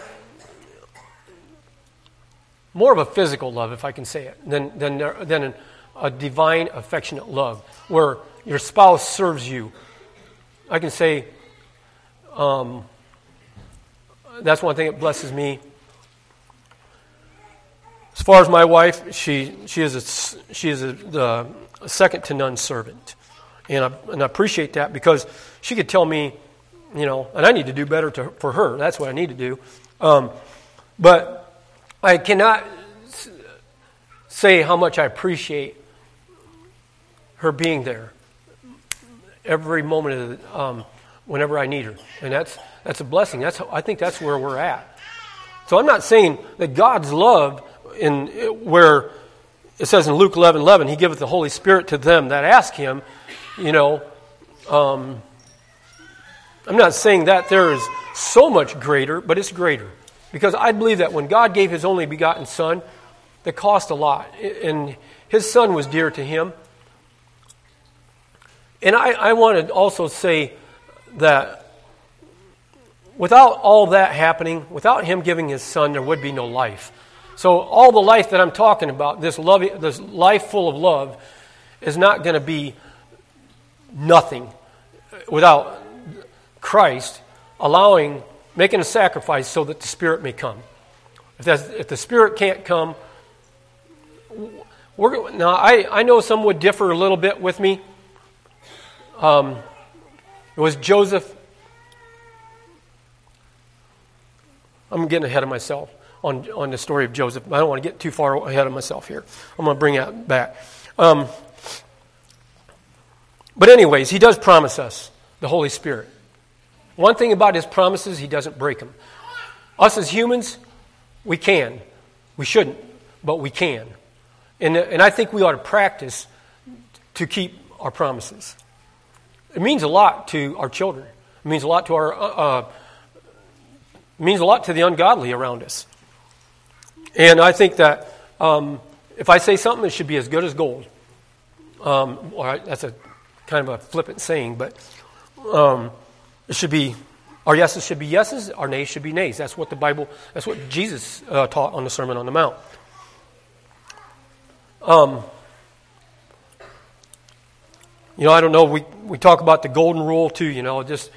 more of a physical love, if I can say it, than than than a divine affectionate love, where your spouse serves you. I can say, um, that's one thing that blesses me. As far as my wife, she she is a, she is a, the a second to none servant, and I and I appreciate that because she could tell me, you know, and I need to do better to, for her. That's what I need to do. Um, but I cannot say how much I appreciate her being there every moment of the, um, whenever I need her, and that's that's a blessing. That's I think that's where we're at. So I'm not saying that God's love, in where it says in Luke eleven eleven, He giveth the Holy Spirit to them that ask Him. You know, um, I'm not saying that there is so much greater, but it's greater because I believe that when God gave His only begotten Son, that cost a lot, and His Son was dear to Him. And I, I want to also say that without all that happening, without Him giving His Son, there would be no life. So all the life that I'm talking about, this love, this life full of love, is not going to be nothing without Christ allowing, making a sacrifice so that the Spirit may come. If, that's, if the Spirit can't come, we're, now I, I know some would differ a little bit with me. Um, it was Joseph. I'm getting ahead of myself on, on the story of Joseph. I don't want to get too far ahead of myself here. I'm going to bring that back. Um, but anyways, He does promise us the Holy Spirit. One thing about His promises, He doesn't break them. Us as humans, we can. We shouldn't, but we can. And, and I think we ought to practice to keep our promises. It means a lot to our children. It means a lot to our. Uh, it means a lot to the ungodly around us. And I think that um, if I say something, it should be as good as gold. Um, well, that's a kind of a flippant saying, but um, it should be. Our yeses should be yeses. Our nays should be nays. That's what the Bible. That's what Jesus uh, taught on the Sermon on the Mount. Um. You know, I don't know, we, we talk about the golden rule too, you know, just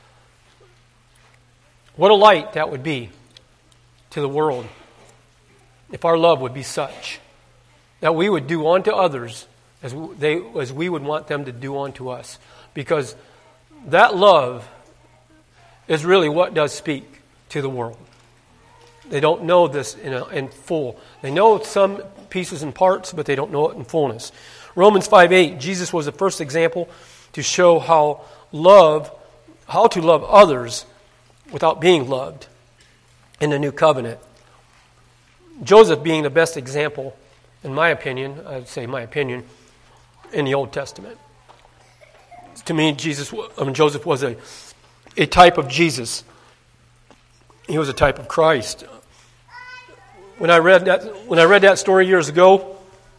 what a light that would be to the world if our love would be such that we would do unto others as they as we would want them to do unto us. Because that love is really what does speak to the world. They don't know this in, a, in full. They know some pieces and parts, but they don't know it in fullness. Romans five eight, Jesus was the first example to show how love, how to love others without being loved in the new covenant. Joseph being the best example, in my opinion, I'd say my opinion, in the Old Testament. To me, Jesus, I mean, Joseph was a, a type of Jesus. He was a type of Christ. When I read that, when I read that story years ago,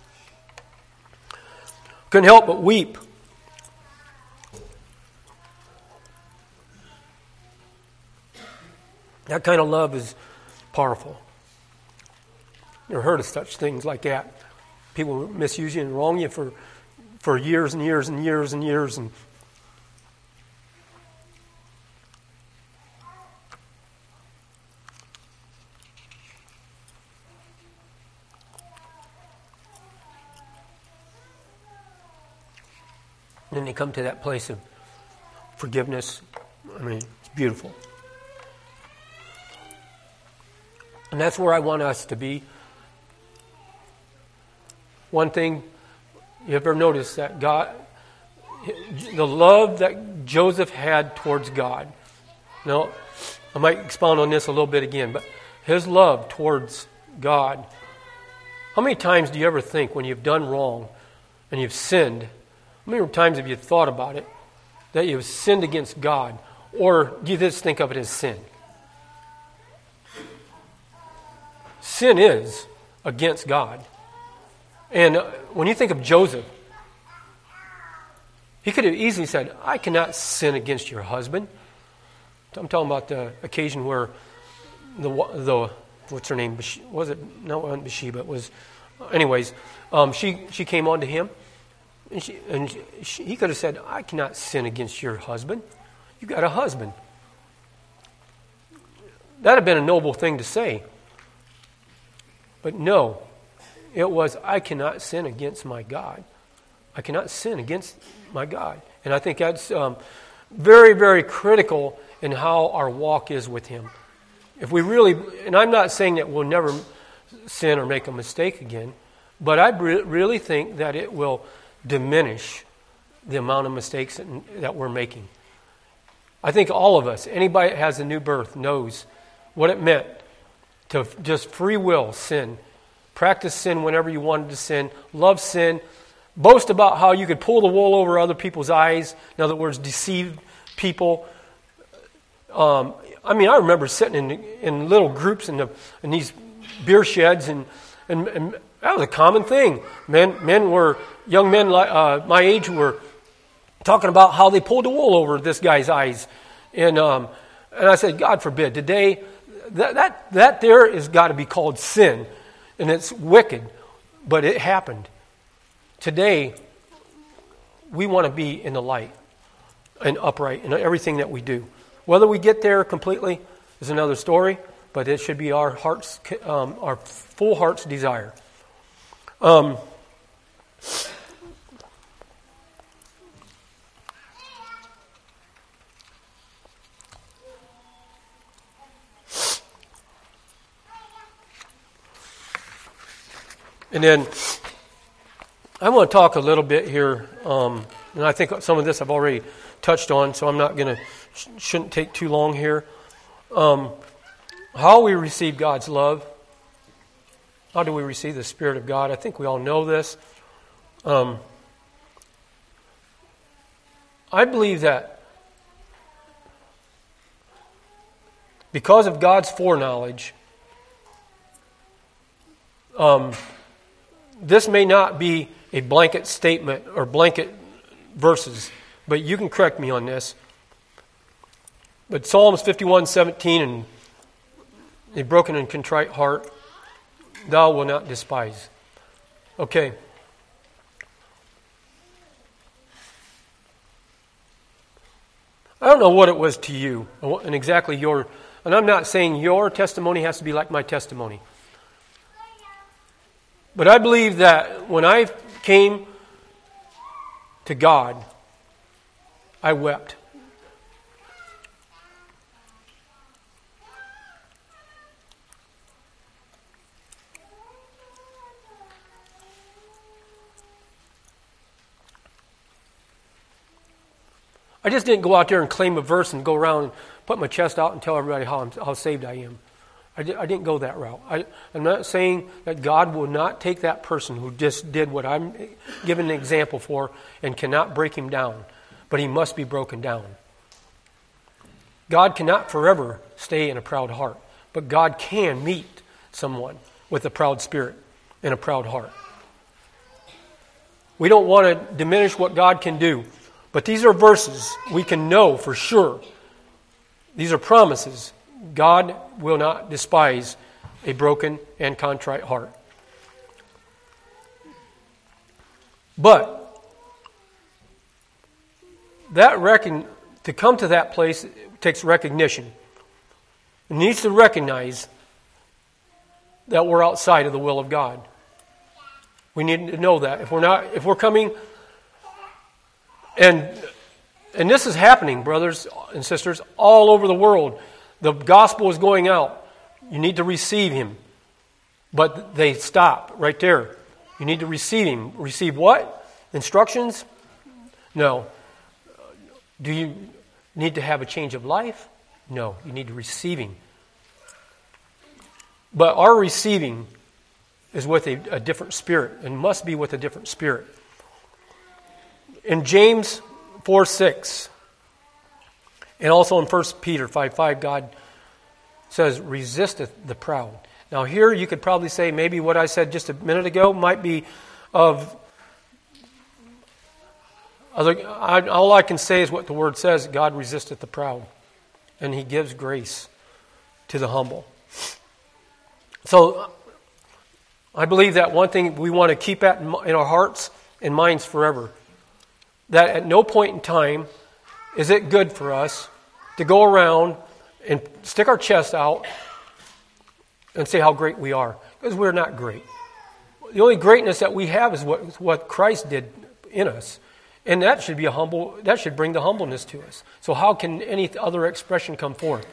couldn't help but weep. That kind of love is powerful. Never heard of such things like that. People misuse you and wrong you for, for years and years and years and years. And And then they come to that place of forgiveness. I mean, it's beautiful. And that's where I want us to be. One thing, you ever notice that God, the love that Joseph had towards God. Now, I might expound on this a little bit again, but his love towards God. How many times do you ever think when you've done wrong and you've sinned, how many times have you thought about it, that you've sinned against God? Or do you just think of it as sin? Sin is against God. And when you think of Joseph, he could have easily said, I cannot sin against your husband. I'm talking about the occasion where the, the what's her name? Was it, no, it wasn't Bathsheba, it was, anyways, um, she, she came on to him. And, she, and she, he could have said, I cannot sin against your husband. You got a husband. That would have been a noble thing to say. But no, It was, I cannot sin against my God. I cannot sin against my God. And I think that's um, very, very critical in how our walk is with Him. If we really, and I'm not saying that we'll never sin or make a mistake again, but I re- really think that it will diminish the amount of mistakes that, that we're making. I think all of us, anybody that has a new birth, knows what it meant to just free will sin. Practice sin whenever you wanted to sin. Love sin. Boast about how you could pull the wool over other people's eyes. In other words, deceive people. Um, I mean, I remember sitting in in little groups in, the, in these beer sheds, and, and, and that was a common thing. Men, men were, young men uh, my age were talking about how they pulled the wool over this guy's eyes. And um, and I said, God forbid, today, that that, that there has got to be called sin. And it's wicked, but it happened. Today, we want to be in the light and upright in everything that we do. Whether we get there completely is another story, but it should be our heart's, um, our full heart's desire. Um, And then I want to talk a little bit here, um, and I think some of this I've already touched on, so I'm not going to, sh- shouldn't take too long here. Um, how we receive God's love. How do we receive the Spirit of God? I think we all know this. Um, I believe that because of God's foreknowledge, um, this may not be a blanket statement or blanket verses, but you can correct me on this. But Psalms fifty-one seventeen, and a broken and contrite heart, thou wilt not despise. Okay. I don't know what it was to you, and exactly your, and I'm not saying your testimony has to be like my testimony. But I believe that when I came to God, I wept. I just didn't go out there and claim a verse and go around and put my chest out and tell everybody how, I'm, how saved I am. I, did, I didn't go that route. I, I'm not saying that God will not take that person who just did what I'm giving an example for and cannot break him down, but he must be broken down. God cannot forever stay in a proud heart, but God can meet someone with a proud spirit and a proud heart. We don't want to diminish what God can do, but these are verses we can know for sure. These are promises. God will not despise a broken and contrite heart. But that reckon, to come to that place takes recognition. It needs to recognize that we're outside of the will of God. We need to know that. If we're not, if we're coming, and and this is happening, brothers and sisters, all over the world. The gospel is going out. You need to receive him. But they stop right there. You need to receive him. Receive what? Instructions? No. Do you need to have a change of life? No. You need to receive him. But our receiving is with a, a different spirit, and must be with a different spirit. In James four six, and also in First Peter five five, God says, resisteth the proud. Now here you could probably say maybe what I said just a minute ago might be of other. I, all I can say is what the word says: God resisteth the proud, and he gives grace to the humble. So I believe that one thing we want to keep at in our hearts and minds forever, that at no point in time is it good for us to go around and stick our chest out and say how great we are, because we're not great. the only greatness that we have is what what Christ did in us, and that should be a humble. That should bring the humbleness to us. So how can any other expression come forth?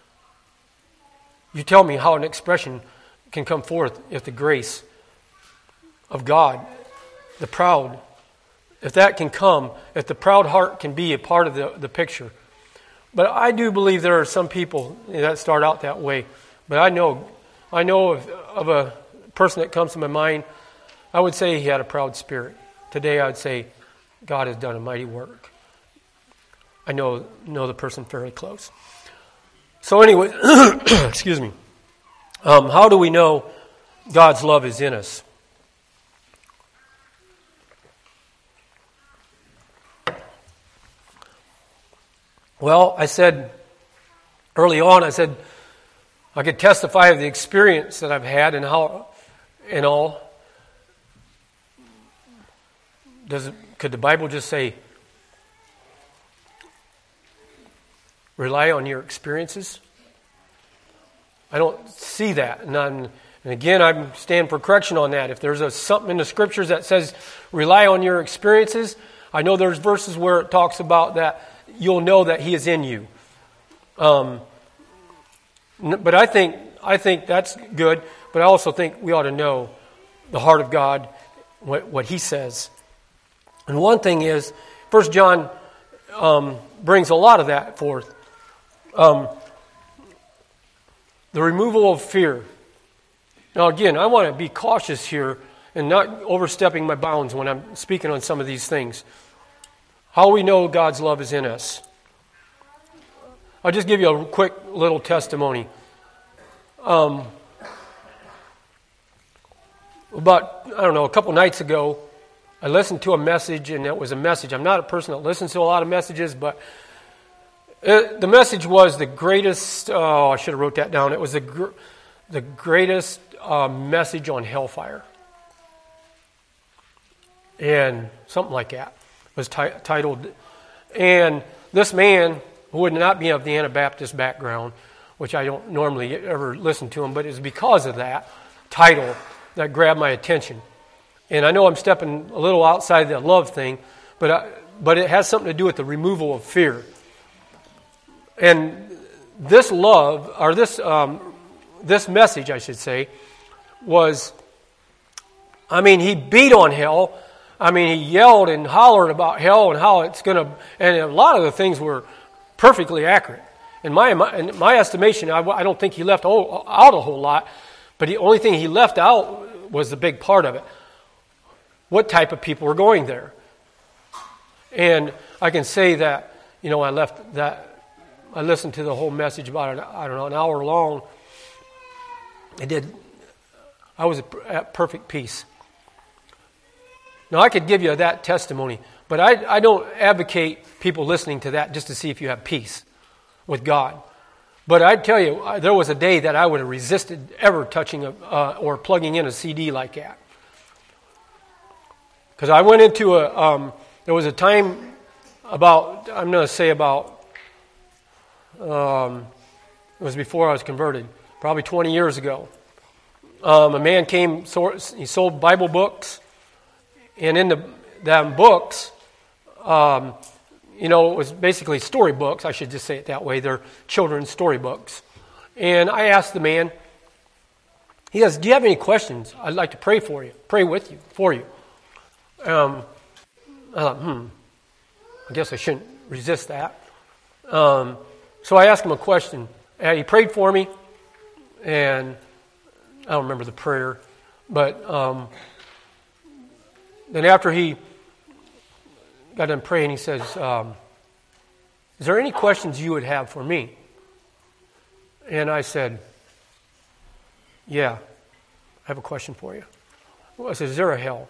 You tell me how an expression can come forth if the grace of God, the proud, if that can come, if the proud heart can be a part of the, the picture. But I do believe there are some people that start out that way. But I know, I know of, of a person that comes to my mind. I would say he had a proud spirit. Today I would say God has done a mighty work. I know know the person fairly close. So anyway, excuse me. Um, how do we know God's love is in us? Well, I said early on, I said I could testify of the experience that I've had and how, and all. Does it, could the Bible just say, rely on your experiences? I don't see that. And, I'm, and again, I stand for correction on that. If there's a, something in the Scriptures that says, rely on your experiences, I know there's verses where it talks about that you'll know that He is in you. Um, but I think I think that's good. But I also think we ought to know the heart of God, what, what He says. And one thing is, First John um, brings a lot of that forth. Um, the removal of fear. Now again, I want to be cautious here and not overstepping my bounds when I'm speaking on some of these things. How we know God's love is in us. I'll just give you a quick little testimony. Um, about, I don't know, a couple nights ago, I listened to a message, and it was a message. I'm not a person that listens to a lot of messages, but it, the message was the greatest, oh, I should have wrote that down. It was the, gr- the greatest uh, message on hellfire. And something like that was t- titled. And this man, who would not be of the Anabaptist background, which I don't normally ever listen to him, but it's because of that title that grabbed my attention. And I know I'm stepping a little outside the love thing, but I, but it has something to do with the removal of fear. And this love, or this um, this message, I should say, was, I mean, he beat on hell. I mean, he yelled and hollered about hell and how it's going to, and a lot of the things were perfectly accurate. In my in my estimation, I, I don't think he left out a whole lot, but the only thing he left out was the big part of it. What type of people were going there? And I can say that, you know, I left that, I listened to the whole message about, an, I don't know, an hour long. I did, I was at perfect peace. Now, I could give you that testimony, but I, I don't advocate people listening to that just to see if you have peace with God. But I tell you, there was a day that I would have resisted ever touching a, uh, or plugging in a C D like that. Because I went into a, um, there was a time about, I'm going to say about, um, it was before I was converted, probably twenty years ago. Um, a man came, he sold Bible books, and in the them books, um, you know, it was basically storybooks, I should just say it that way, they're children's storybooks. And I asked the man, he says, do you have any questions? I'd like to pray for you, pray with you, for you. Um, I thought, hmm, I guess I shouldn't resist that. Um, so I asked him a question. And he prayed for me, and I don't remember the prayer, but um, then after he got done praying, he says, um, is there any questions you would have for me? And I said, yeah, I have a question for you. Well, I said, is there a hell?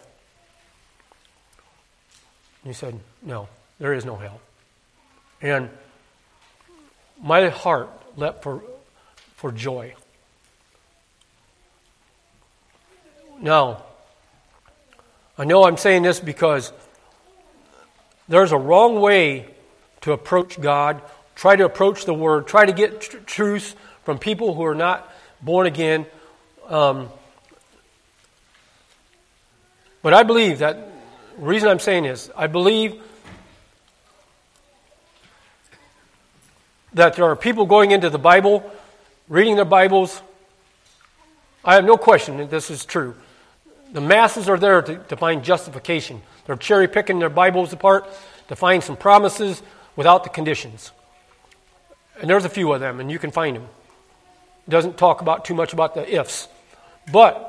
And he said, no, there is no hell. And my heart leapt for, for joy. Now, I know I'm saying this because there's a wrong way to approach God, try to approach the Word, try to get tr- truth from people who are not born again. Um, But I believe that, the reason I'm saying this, I believe that there are people going into the Bible, reading their Bibles. I have no question that this is true. The masses are there to, to find justification. They're cherry-picking their Bibles apart to find some promises without the conditions. And there's a few of them, and you can find them. It doesn't talk about too much about the ifs. But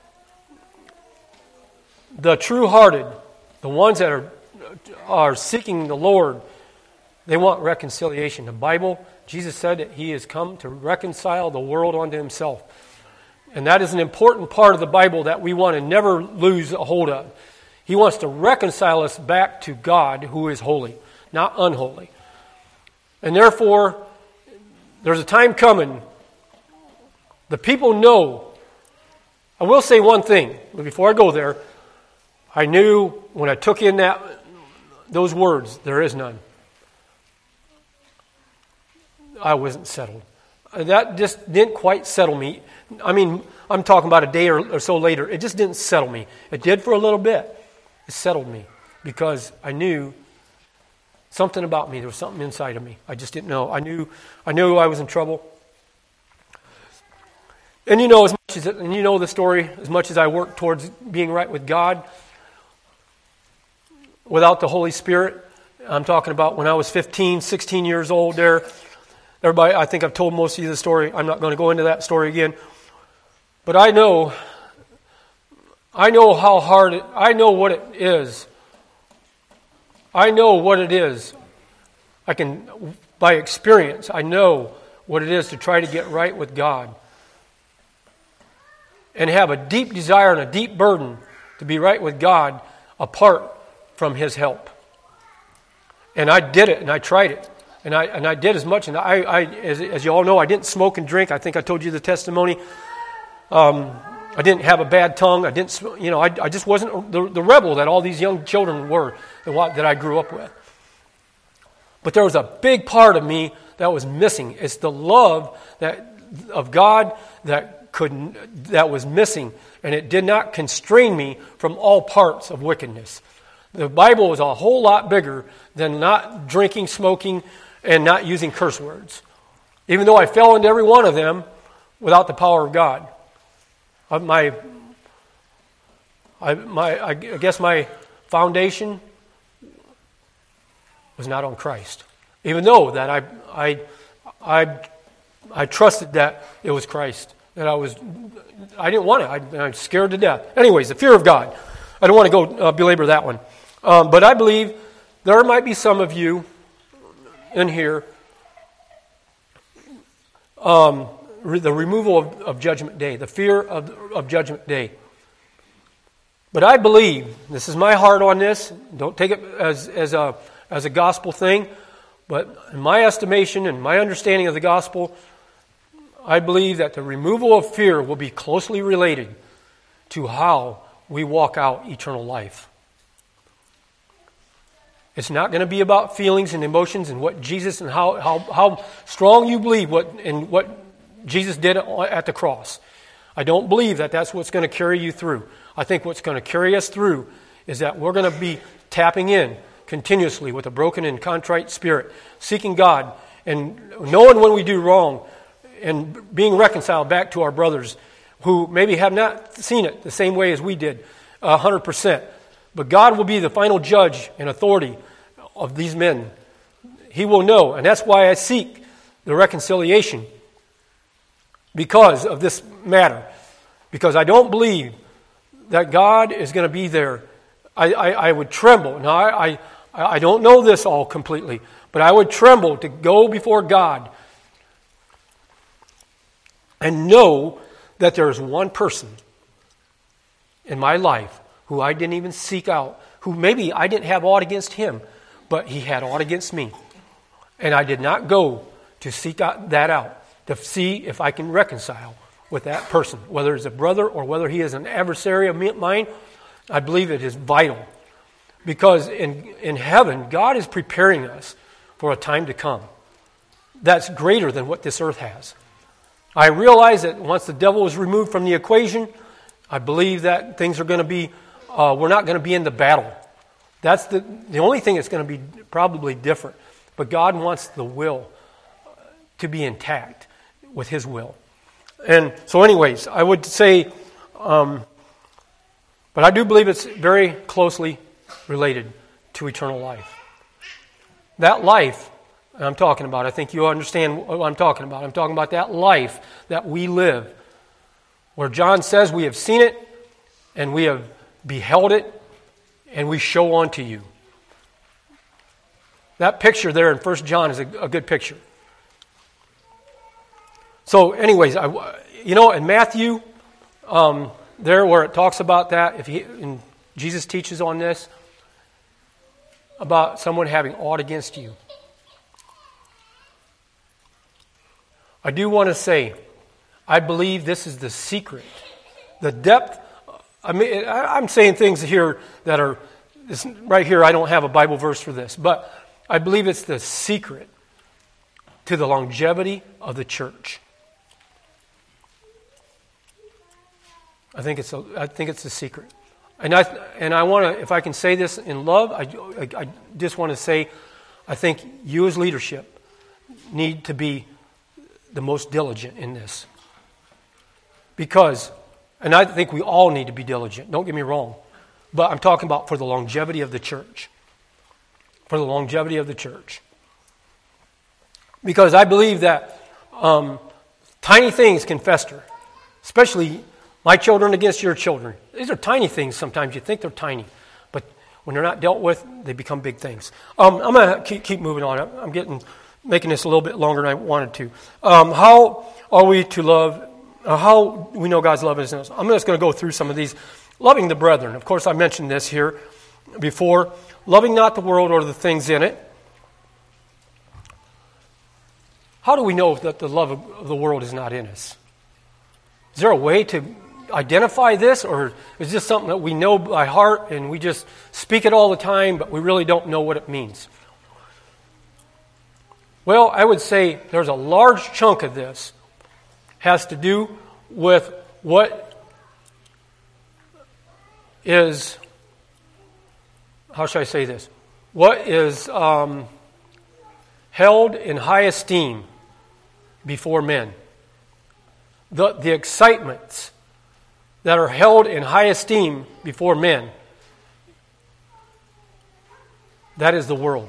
the true-hearted, the ones that are, are seeking the Lord, they want reconciliation. The Bible, Jesus said that He has come to reconcile the world unto Himself. And that is an important part of the Bible that we want to never lose a hold of. He wants to reconcile us back to God, who is holy, not unholy. And therefore, there's a time coming. The people know. I will say one thing, but before I go there, I knew when I took in that those words, there is none. I wasn't settled. That just didn't quite settle me. I mean, I'm talking about a day or, or so later. It just didn't settle me. It did for a little bit. It settled me because I knew something about me. There was something inside of me. I just didn't know. I knew I knew I was in trouble. And you know as much as and you know the story, as much as I worked towards being right with God, without the Holy Spirit, I'm talking about when I was fifteen, sixteen years old there. Everybody, I think I've told most of you the story. I'm not going to go into that story again. But I know, I know how hard it, I know what it is. I know what it is. I can, by experience, I know what it is to try to get right with God. And have a deep desire and a deep burden to be right with God apart from His help. And I did it, and I tried it. And I and I did as much, and I, I as, as you all know, I didn't smoke and drink. I think I told you the testimony. Um, I didn't have a bad tongue. I didn't, you know, I, I just wasn't the, the rebel that all these young children were that I grew up with. But there was a big part of me that was missing. It's the love that of God that could that was missing, and it did not constrain me from all parts of wickedness. The Bible is a whole lot bigger than not drinking, smoking, and not using curse words. Even though I fell into every one of them without the power of God. Uh, my, I, my, I guess my foundation was not on Christ. Even though that I, I, I, I trusted that it was Christ. That I was, I didn't want it. I, I'm scared to death. Anyways, the fear of God. I don't want to go uh, belabor that one. Um, but I believe there might be some of you in here, um, re- the removal of, of Judgment Day, the fear of, of Judgment Day. But I believe, this is my heart on this, don't take it as, as, a, as a gospel thing, but in my estimation and my understanding of the gospel, I believe that the removal of fear will be closely related to how we walk out eternal life. It's not going to be about feelings and emotions and what Jesus and how, how, how strong you believe what and what Jesus did at the cross. I don't believe that that's what's going to carry you through. I think what's going to carry us through is that we're going to be tapping in continuously with a broken and contrite spirit, seeking God and knowing when we do wrong and being reconciled back to our brothers who maybe have not seen it the same way as we did, one hundred percent. But God will be the final judge and authority of these men. He will know. And that's why I seek the reconciliation because of this matter. Because I don't believe that God is going to be there. I, I, I would tremble. Now, I, I, I don't know this all completely, but I would tremble to go before God and know that there is one person in my life who I didn't even seek out, who maybe I didn't have aught against him, but he had aught against me. And I did not go to seek out that out, to see if I can reconcile with that person, whether it's a brother or whether he is an adversary of mine. I believe it is vital. Because in, in heaven, God is preparing us for a time to come that's greater than what this earth has. I realize that once the devil is removed from the equation, I believe that things are going to be uh, we're not going to be in the battle. That's the, the only thing that's going to be probably different. But God wants the will to be intact with His will. And so anyways, I would say, um, but I do believe it's very closely related to eternal life. That life I'm talking about, I think you understand what I'm talking about. I'm talking about that life that we live, where John says we have seen it, and we have beheld it, and we show unto you. That picture there in First John is a, a good picture. So anyways, I, you know, in Matthew, um, there where it talks about that, if he, and Jesus teaches on this, about someone having aught against you. I do want to say, I believe this is the secret. The depth, I mean, I'm saying things here that are, this, right here I don't have a Bible verse for this, but I believe it's the secret to the longevity of the church. I think it's a, I think it's the secret. And I and I want to, if I can say this in love, I, I, I just want to say, I think you as leadership need to be the most diligent in this. Because, and I think we all need to be diligent, don't get me wrong, but I'm talking about for the longevity of the church. For the longevity of the church. Because I believe that um, tiny things can fester, especially my children against your children. These are tiny things sometimes. You think they're tiny. But when they're not dealt with, they become big things. Um, I'm going to keep, keep moving on. I'm getting making this a little bit longer than I wanted to. Um, how are we to love, uh, how we know God's love is in us? I'm just going to go through some of these. Loving the brethren. Of course, I mentioned this here before. Loving not the world or the things in it. How do we know that the love of the world is not in us? Is there a way to identify this, or is this something that we know by heart and we just speak it all the time, but we really don't know what it means? Well, I would say there's a large chunk of this has to do with what is, how should I say this? What is um, held in high esteem before men. The, the excitements that are held in high esteem before men, that is the world.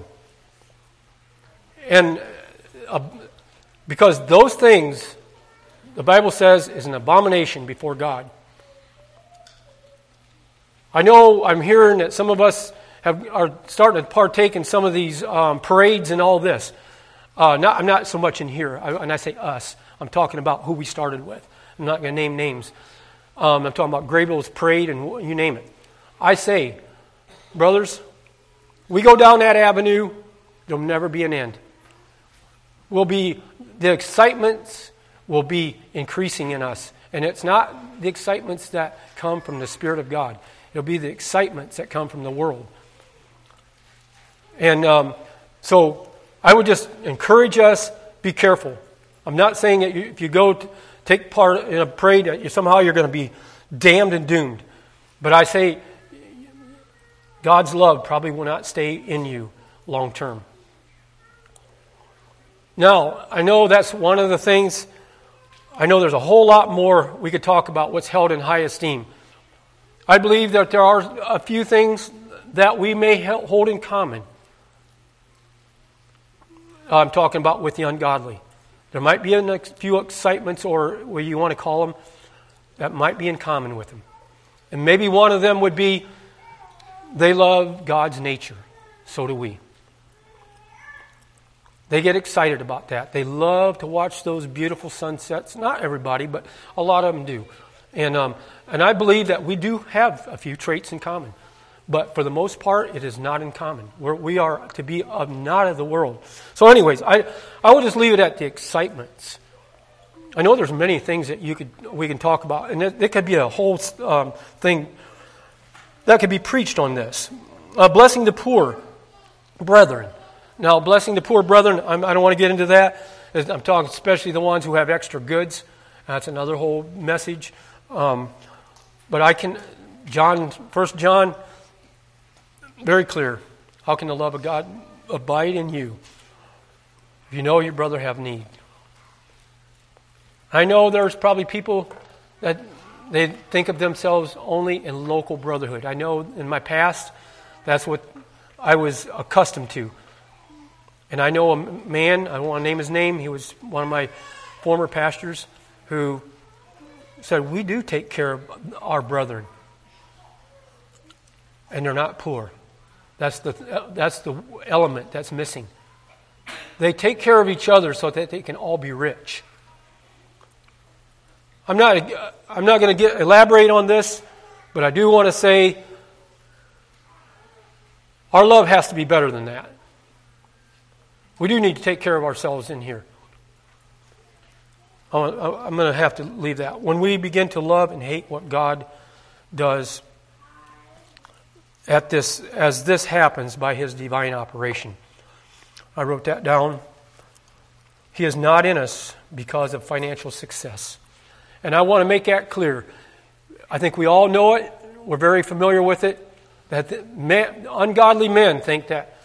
And uh, because those things, the Bible says, is an abomination before God. I know I'm hearing that some of us have, are starting to partake in some of these um, parades and all this. Uh, not, I'm not so much in here, I, and I say us. I'm talking about who we started with. I'm not going to name names. Um, I'm talking about Grayville's parade and you name it. I say, brothers, we go down that avenue, there'll never be an end. Will be the excitements will be increasing in us, and it's not the excitements that come from the Spirit of God. It'll be the excitements that come from the world. And um, so I would just encourage us, be careful. I'm not saying that you, if you go to take part in a parade, that you, somehow you're going to be damned and doomed. But I say God's love probably will not stay in you long term. Now, I know that's one of the things. I know there's a whole lot more we could talk about what's held in high esteem. I believe that there are a few things that we may hold in common. I'm talking about with the ungodly. There might be a few excitements, or what you want to call them, that might be in common with them. And maybe one of them would be they love God's nature. So do we. They get excited about that. They love to watch those beautiful sunsets. Not everybody, but a lot of them do. And um, and I believe that we do have a few traits in common. But for the most part, it is not in common. We're, we are to be of not of the world. So anyways, I I will just leave it at the excitements. I know there's many things that you could we can talk about. And it, it could be a whole um, thing that could be preached on this. Uh, blessing the poor brethren. Now, blessing the poor brethren, I'm, I don't want to get into that. I'm talking especially the ones who have extra goods. That's another whole message. Um, but I can John, First John, very clear. How can the love of God abide in you if you know your brother have need? I know there's probably people that they think of themselves only in local brotherhood. I know in my past, that's what I was accustomed to. And I know a man, I don't want to name his name, he was one of my former pastors, who said, we do take care of our brethren. And they're not poor. That's the that's the element that's missing. They take care of each other so that they can all be rich. I'm not I'm not going to get elaborate on this, but I do want to say our love has to be better than that. We do need to take care of ourselves in here. I'm going to have to leave that. When we begin to love and hate what God does at this, as this happens by His divine operation. I wrote that down. He is not in us because of financial success. And I want to make that clear. I think we all know it. We're very familiar with it. That the men, ungodly men think that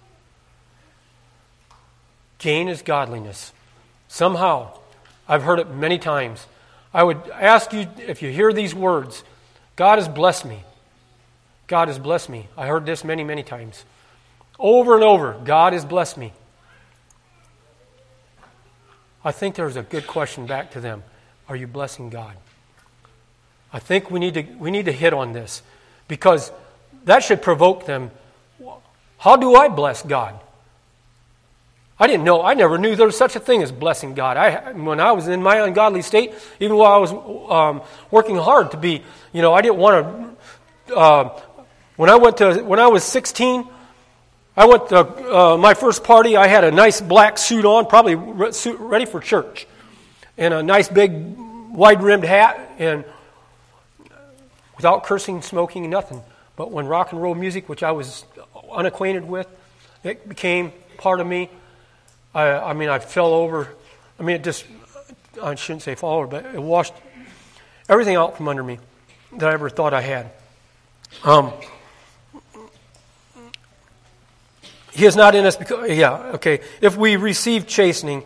gain is godliness. Somehow, I've heard it many times. I would ask you, if you hear these words, God has blessed me. God has blessed me. I heard this many, many times. Over and over, God has blessed me. I think there's a good question back to them. Are you blessing God? I think we need to we need to hit on this, because that should provoke them. How do I bless God? I didn't know. I never knew there was such a thing as blessing God. I, when I was in my ungodly state, even while I was um, working hard to be, you know, I didn't want to. Uh, when I went to when I was sixteen, I went to uh, my first party. I had a nice black suit on, probably re- suit ready for church, and a nice big wide-rimmed hat, and without cursing, smoking, nothing. But when rock and roll music, which I was unacquainted with, it became part of me. I, I mean, I fell over. I mean, it just, I shouldn't say fall over, but it washed everything out from under me that I ever thought I had. Um, he is not in us because, yeah, okay. If we receive chastening,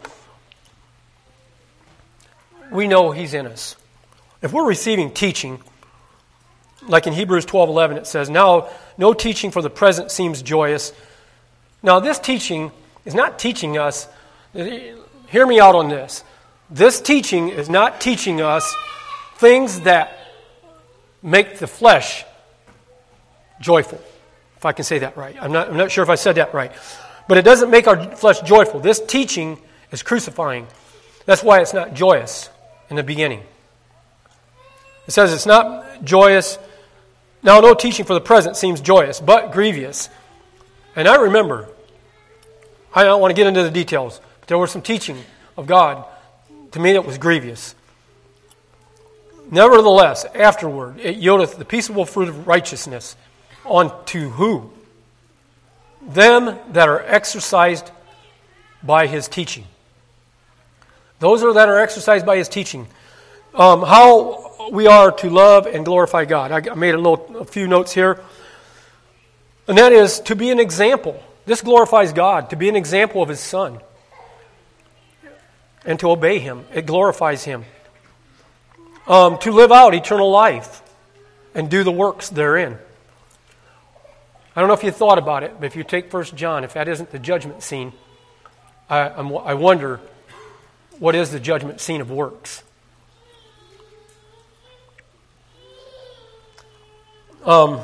we know He's in us. If we're receiving teaching, like in Hebrews twelve eleven, it says, now no teaching for the present seems joyous. Now this teaching is not teaching us, hear me out on this. This teaching is not teaching us things that make the flesh joyful, if I can say that right. I'm not, I'm not sure if I said that right. But it doesn't make our flesh joyful. This teaching is crucifying. That's why it's not joyous in the beginning. It says it's not joyous. Now no teaching for the present seems joyous, but grievous. And I remember, I don't want to get into the details, but there was some teaching of God to me that was grievous. Nevertheless, afterward, it yieldeth the peaceable fruit of righteousness unto who? Them that are exercised by His teaching. Those are that are exercised by His teaching. Um, how we are to love and glorify God. I made a little, a few notes here. And that is to be an example. This glorifies God, to be an example of His Son. And to obey Him. It glorifies Him. Um, to live out eternal life and do the works therein. I don't know if you thought about it, but if you take First John, if that isn't the judgment scene, I, I'm, I wonder, what is the judgment scene of works? Um,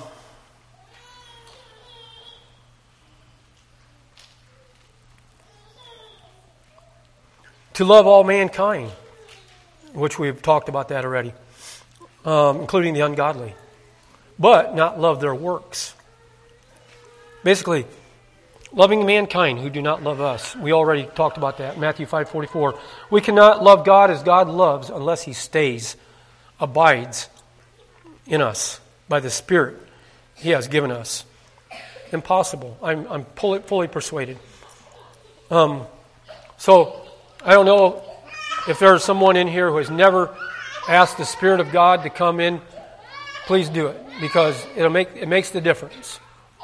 to love all mankind, which we've talked about that already, um, including the ungodly, but not love their works. Basically, loving mankind who do not love us. We already talked about that, Matthew five forty-four. We cannot love God as God loves unless He stays, abides in us by the Spirit He has given us. Impossible. I'm, I'm fully, fully persuaded. Um, so, I don't know if there's someone in here who has never asked the Spirit of God to come in please do it, because it'll make it makes the difference.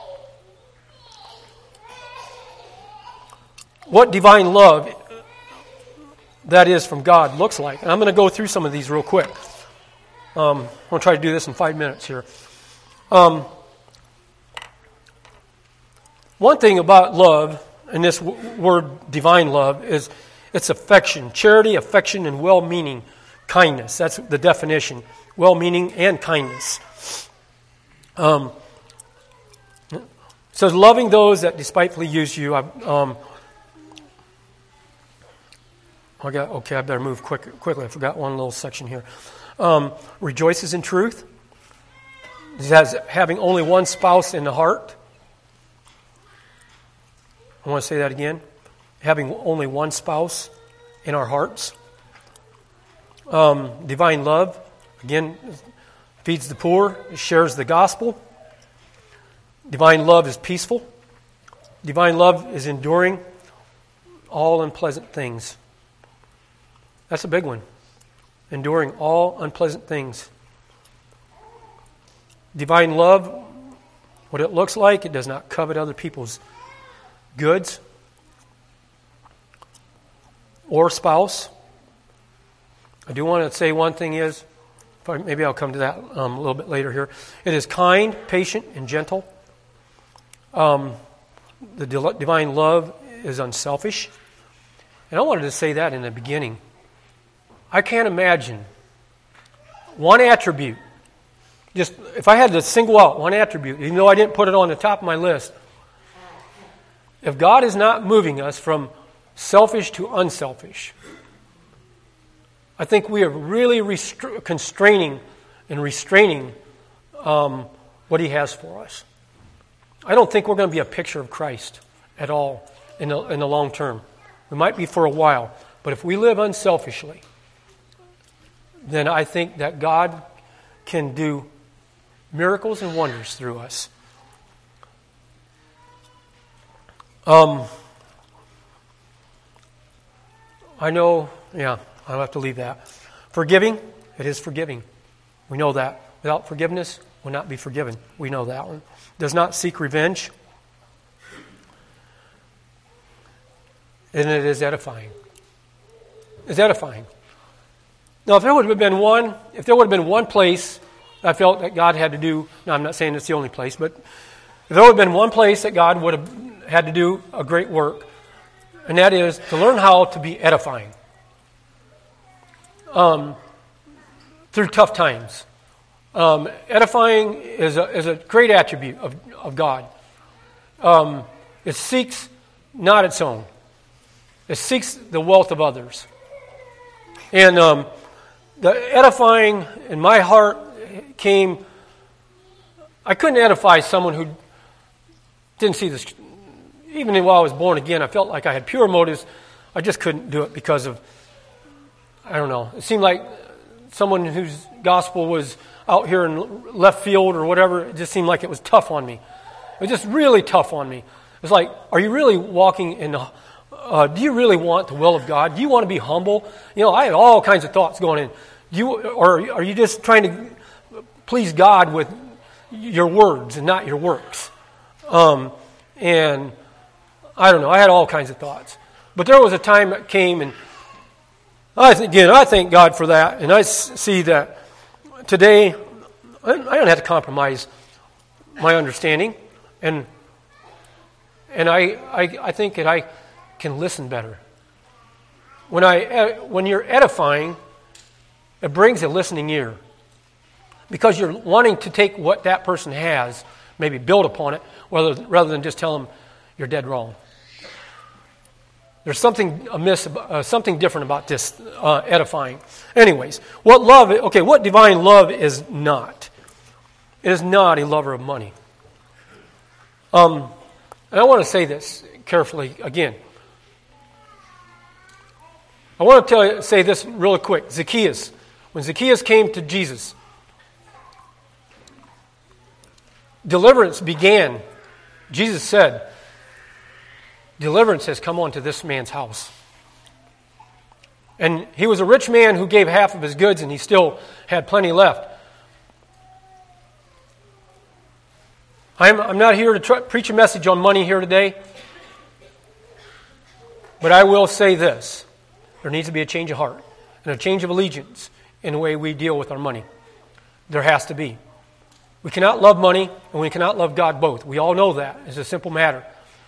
What divine love that is from God looks like. And I'm going to go through some of these real quick. Um, I'm going to try to do this in five minutes here. Um, one thing about love, and this w- word divine love, is it's affection, charity, affection, and well-meaning kindness. That's the definition, well-meaning and kindness. Um, it says, loving those that despitefully use you. I, um, I got, okay, I better move quick, quickly. I forgot one little section here. Um, rejoices in truth. It has having only one spouse in the heart. I want to say that again. Having only one spouse in our hearts. Um, divine love, again, feeds the poor, shares the gospel. Divine love is peaceful. Divine love is enduring all unpleasant things. That's a big one. Enduring all unpleasant things. Divine love, what it looks like, it does not covet other people's goods or spouse. I do want to say one thing is, maybe I'll come to that um, a little bit later here. It is kind, patient, and gentle. Um, the divine love is unselfish. And I wanted to say that in the beginning. I can't imagine one attribute, just if I had to single out one attribute, even though I didn't put it on the top of my list, if God is not moving us from selfish to unselfish, I think we are really restra- constraining and restraining um, what He has for us. I don't think we're going to be a picture of Christ at all in the, in the long term. We might be for a while, but if we live unselfishly, then I think that God can do miracles and wonders through us. Um, I know, yeah, I'll have to leave that. Forgiving, it is forgiving. We know that. Without forgiveness, will not be forgiven. We know that one. Does not seek revenge. And it is edifying. It's edifying. Now, if there would have been one, if there would have been one place I felt that God had to do, now I'm not saying it's the only place, but if there would have been one place that God would have had to do a great work, and that is to learn how to be edifying um, through tough times. Um, edifying is a, is a great attribute of, of God. Um, it seeks not its own. It seeks the wealth of others. And um, the edifying in my heart came, I couldn't edify someone who didn't see this. Even while I was born again, I felt like I had pure motives. I just couldn't do it because of, I don't know. It seemed like someone whose gospel was out here in left field or whatever, it just seemed like it was tough on me. It was just really tough on me. It was like, are you really walking in the, uh, do you really want the will of God? Do you want to be humble? You know, I had all kinds of thoughts going in. Do you, or are you just trying to please God with your words and not your works? Um, and I don't know. I had all kinds of thoughts. But there was a time that came, and I again, I thank God for that. And I see that today, I don't have to compromise my understanding. And and I, I, I think that I can listen better. When I when you're edifying, it brings a listening ear. Because you're wanting to take what that person has, maybe build upon it, rather, rather than just tell them you're dead wrong. There's something amiss, uh, something different about this uh, edifying. Anyways, what love, okay, what divine love is not? It is not a lover of money. Um, and I want to say this carefully again. I want to tell you, say this really quick. Zacchaeus, when Zacchaeus came to Jesus, deliverance began. Jesus said, deliverance has come onto this man's house. And he was a rich man who gave half of his goods and he still had plenty left. I'm, I'm not here to try, preach a message on money here today, but I will say this. There needs to be a change of heart and a change of allegiance in the way we deal with our money. There has to be. We cannot love money and we cannot love God both. We all know that. It's a simple matter.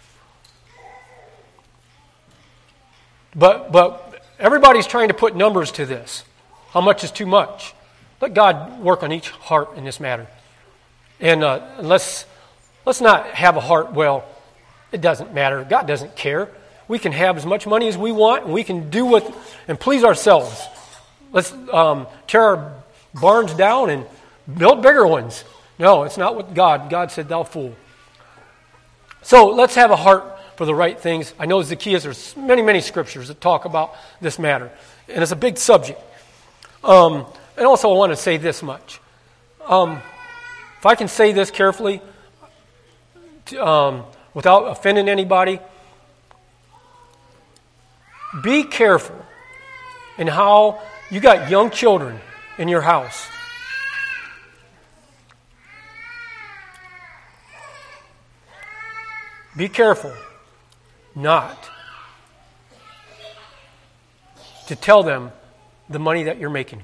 But but everybody's trying to put numbers to this. How much is too much? Let God work on each heart in this matter. And uh, let's, let's not have a heart, well, it doesn't matter. God doesn't care. We can have as much money as we want, and we can do what and please ourselves. Let's um, tear our barns down and build bigger ones. No, it's not what God. God said, thou fool. So let's have a heart for the right things. I know Zacchaeus, there's many, many scriptures that talk about this matter. And it's a big subject. Um, and also I want to say this much. Um, if I can say this carefully, um, without offending anybody, be careful in how you got young children in your house. Be careful not to tell them the money that you're making.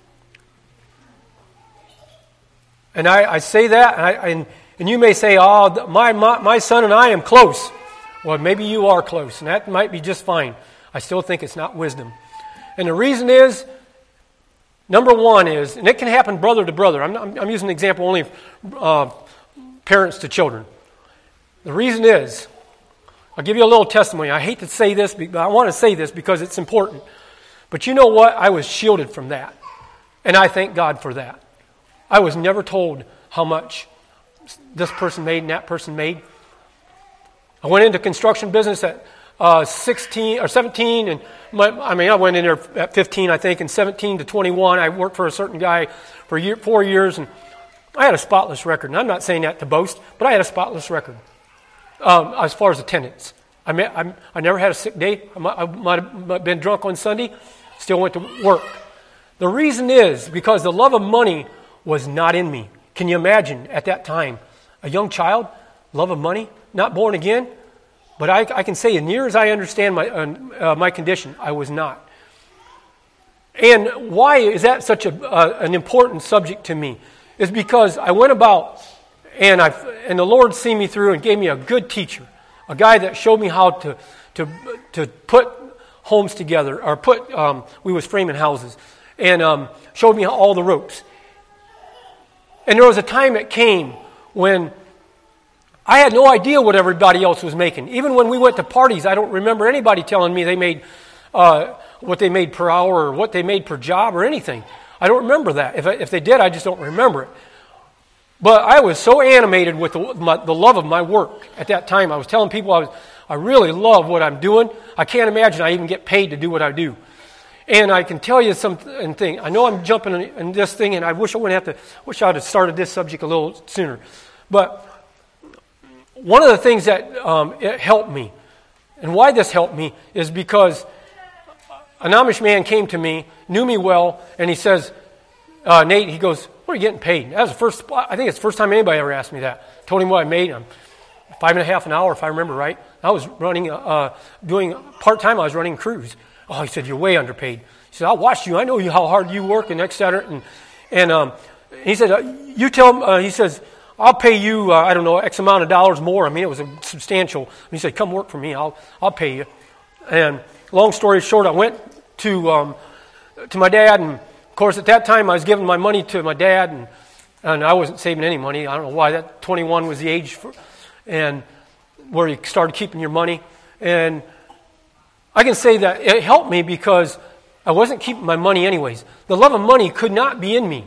And I, I say that, and, I, and, and you may say, oh, my, my, my son and I am close. Well, maybe you are close, and that might be just fine. I still think it's not wisdom. And the reason is, number one is, and it can happen brother to brother. I'm, I'm, I'm using an example only of uh, parents to children. The reason is, I'll give you a little testimony. I hate to say this, but I want to say this because it's important. But you know what? I was shielded from that. And I thank God for that. I was never told how much this person made and that person made. I went into construction business at uh, sixteen or seventeen, and my, I mean I went in there at fifteen, I think, and seventeen to twenty-one. I worked for a certain guy for a year, four years, and I had a spotless record. And I'm not saying that to boast, but I had a spotless record. Um, as far as attendance, I, met, I, I never had a sick day. I might, I might have been drunk on Sunday, still went to work. The reason is because the love of money was not in me. Can you imagine at that time, a young child, love of money, not born again? But I, I can say, as near as I understand my uh, my condition, I was not. And why is that such a uh, an important subject to me? Is because I went about. And I and the Lord see me through and gave me a good teacher, a guy that showed me how to to to put homes together, or put um, we was framing houses, and um, showed me all the ropes. And there was a time that came when I had no idea what everybody else was making. Even when we went to parties, I don't remember anybody telling me they made uh, what they made per hour or what they made per job or anything. I don't remember that. If I, if they did, I just don't remember it. But I was so animated with the, my, the love of my work at that time. I was telling people I was, I really love what I'm doing. I can't imagine I even get paid to do what I do. And I can tell you something. I know I'm jumping in, in this thing, and I wish I wouldn't have to. Wish I'd have started this subject a little sooner. But one of the things that um, it helped me, and why this helped me, is because an Amish man came to me, knew me well, and he says, uh, Nate, he goes, "What are you getting paid?" That was the first. I think it's the first time anybody ever asked me that. Told him what I made. I'm five and a half an hour, if I remember right. I was running, uh, doing part time. I was running crews. Oh, he said, "You're way underpaid." He said, "I watched you. I know you how hard you work, and et cetera." And and um, he said, uh, "You tell him." Uh, he says, "I'll pay you. Uh, I don't know X amount of dollars more." I mean, it was a substantial. And he said, "Come work for me. I'll I'll pay you." And long story short, I went to um, to my dad, and of course, at that time, I was giving my money to my dad, and and I wasn't saving any money. I don't know why. That twenty-one was the age for, and where you started keeping your money. And I can say that it helped me because I wasn't keeping my money anyways. The love of money could not be in me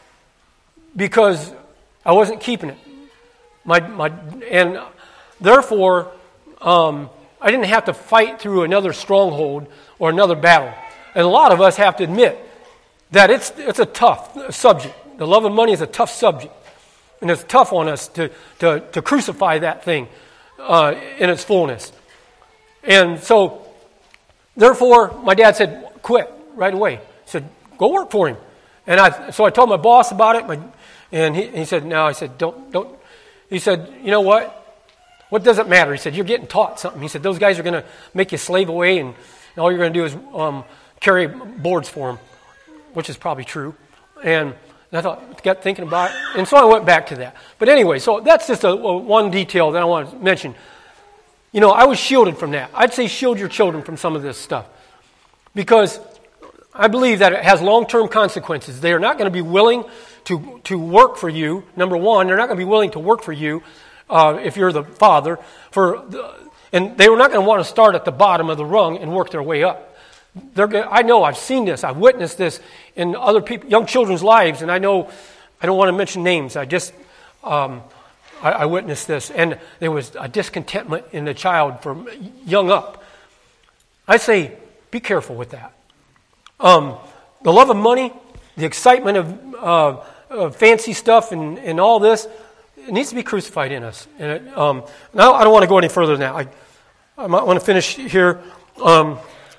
because I wasn't keeping it. My my and therefore um, I didn't have to fight through another stronghold or another battle. And a lot of us have to admit that it's it's a tough subject. The love of money is a tough subject, and it's tough on us to to, to crucify that thing uh, in its fullness. And so, therefore, my dad said, "Quit right away." He said, "Go work for him." And I so I told my boss about it, my, and he, he said, "No." I said, "Don't don't." he said, you know what? What does it matter? He said, you're getting taught something. He said, those guys are going to make you slave away, and, and all you're going to do is um, carry boards for them, which is probably true. And I thought, got thinking about it, and so I went back to that. But anyway, so that's just a, a one detail that I want to mention. You know, I was shielded from that. I'd say shield your children from some of this stuff, because I believe that it has long-term consequences. They are not going to be willing to to work for you. Number one, they're not going to be willing to work for you uh, if you're the father. For the, and they were not going to want to start at the bottom of the rung and work their way up. They're, I know, I've seen this, I've witnessed this in other people, young children's lives, and I know, I don't want to mention names, I just, um, I, I witnessed this, and there was a discontentment in the child from young up. I say, be careful with that. Um, the love of money, the excitement of, uh, of fancy stuff and, and all this, it needs to be crucified in us. And it, um, now I don't want to go any further than that. I, I might want to finish here. Um,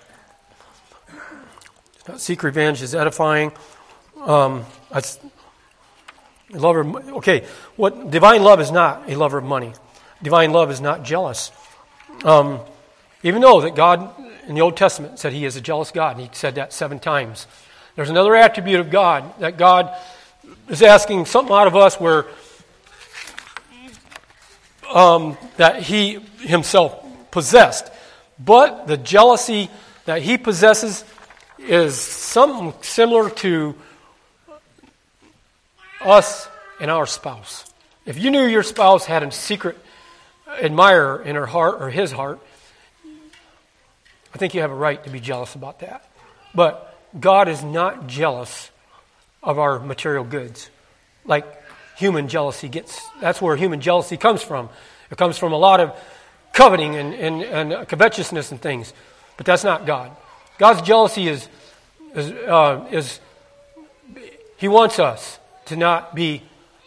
Seek revenge is edifying. Um, I, I love her. Okay, what divine love is not a lover of money. Divine love is not jealous. Um, even though that God in the Old Testament said He is a jealous God, and He said that seven times. There's another attribute of God that God is asking something out of us where um, that He Himself possessed, but the jealousy that He possesses is something similar to us and our spouse. If you knew your spouse had a secret admirer in her heart or his heart, I think you have a right to be jealous about that. But God is not jealous of our material goods like human jealousy gets. That's where human jealousy comes from. It comes from a lot of coveting and, and, and covetousness and things. But that's not God. God's jealousy is, is, uh, is He wants us to not be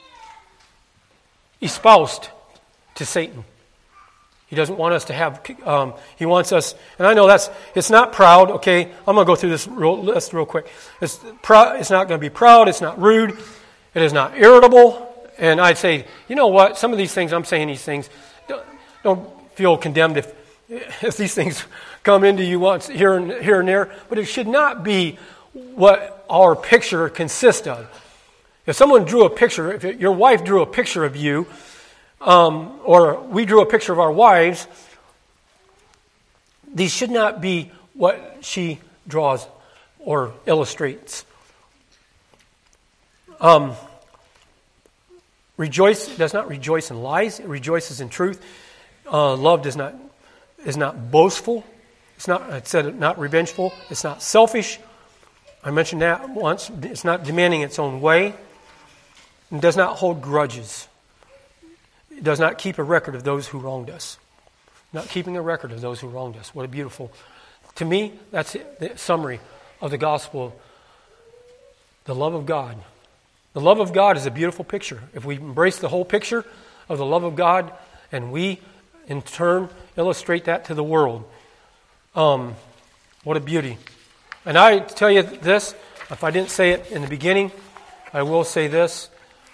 espoused to Satan. He doesn't want us to have, um, He wants us, and I know that's, it's not proud, okay? I'm going to go through this real, list real quick. It's, proud, it's not going to be proud, it's not rude, it is not irritable, and I'd say, you know what, some of these things, I'm saying these things, don't, don't feel condemned if, if these things come into you once here and here and there, but it should not be what our picture consists of. If someone drew a picture, if your wife drew a picture of you, um, or we drew a picture of our wives, these should not be what she draws or illustrates. Um, rejoice does not rejoice in lies; it rejoices in truth. Uh, love does not is not boastful. It's not. I said it, not revengeful. It's not selfish. I mentioned that once. It's not demanding its own way. It does not hold grudges. It does not keep a record of those who wronged us. Not keeping a record of those who wronged us. What a beautiful. To me, that's the summary of the gospel. The love of God. The love of God is a beautiful picture. If we embrace the whole picture of the love of God, and we, in turn, illustrate that to the world, um, what a beauty. And I tell you this, if I didn't say it in the beginning, I will say this.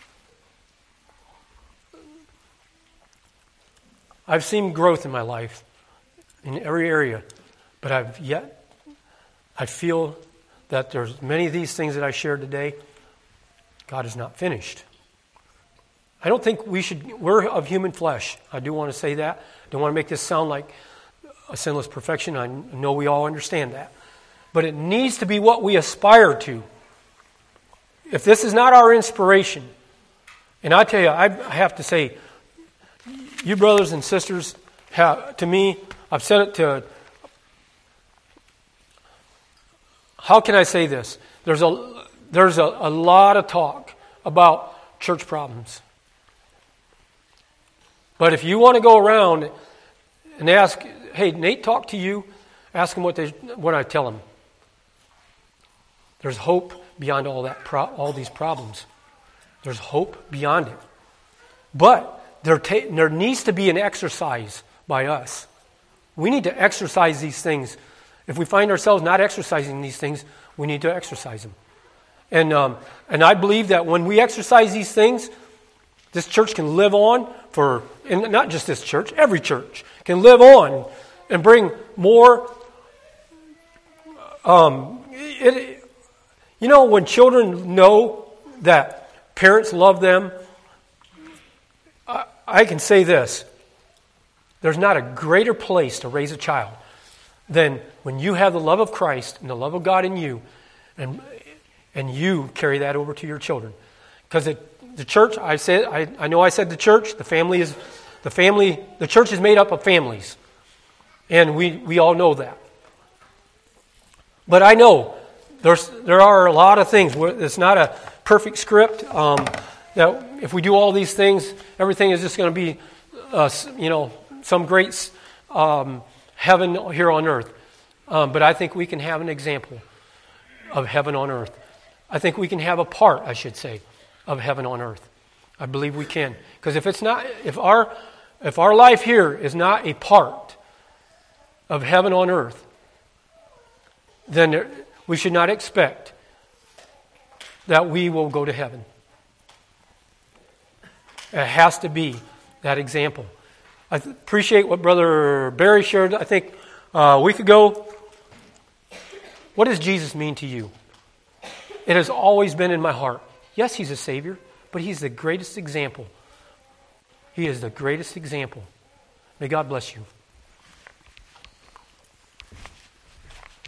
I've seen growth in my life in every area, but I've yet, I feel that there's many of these things that I shared today, God is not finished. I don't think we should, we're of human flesh. I do want to say that. I don't want to make this sound like a sinless perfection. I know we all understand that. But it needs to be what we aspire to. If this is not our inspiration, and I tell you, I have to say, you brothers and sisters, have, to me, I've said it to, how can I say this? There's a, there's a, a lot of talk about church problems. But if you want to go around and ask, hey, Nate talk to you, ask him what they, what I tell him. There's hope beyond all that, pro- all these problems. There's hope beyond it. But there, ta- there needs to be an exercise by us. We need to exercise these things. If we find ourselves not exercising these things, we need to exercise them. And um, and I believe that when we exercise these things, This church can live on for, and not just this church, every church can live on and bring more. Um, it, you know, when children know that parents love them, I, I can say this. There's not a greater place to raise a child than when you have the love of Christ and the love of God in you, and and you carry that over to your children. Because the church, I said, I, I know I said the church, the family is, the family, the church is made up of families. And we, we all know that. But I know there's there are a lot of things where it's not a perfect script. Um, that if we do all these things, everything is just going to be, uh, you know, some great um, heaven here on earth. Um, but I think we can have an example of heaven on earth. I think we can have a part, I should say, of heaven on earth. I believe we can. Because if it's not, if our if our life here is not a part of heaven on earth, then there, we should not expect that we will go to heaven. It has to be that example. I th- appreciate what Brother Barry shared, I think, uh, a week ago. What does Jesus mean to you? It has always been in my heart. Yes, He's a Savior, but He's the greatest example. He is the greatest example. May God bless you.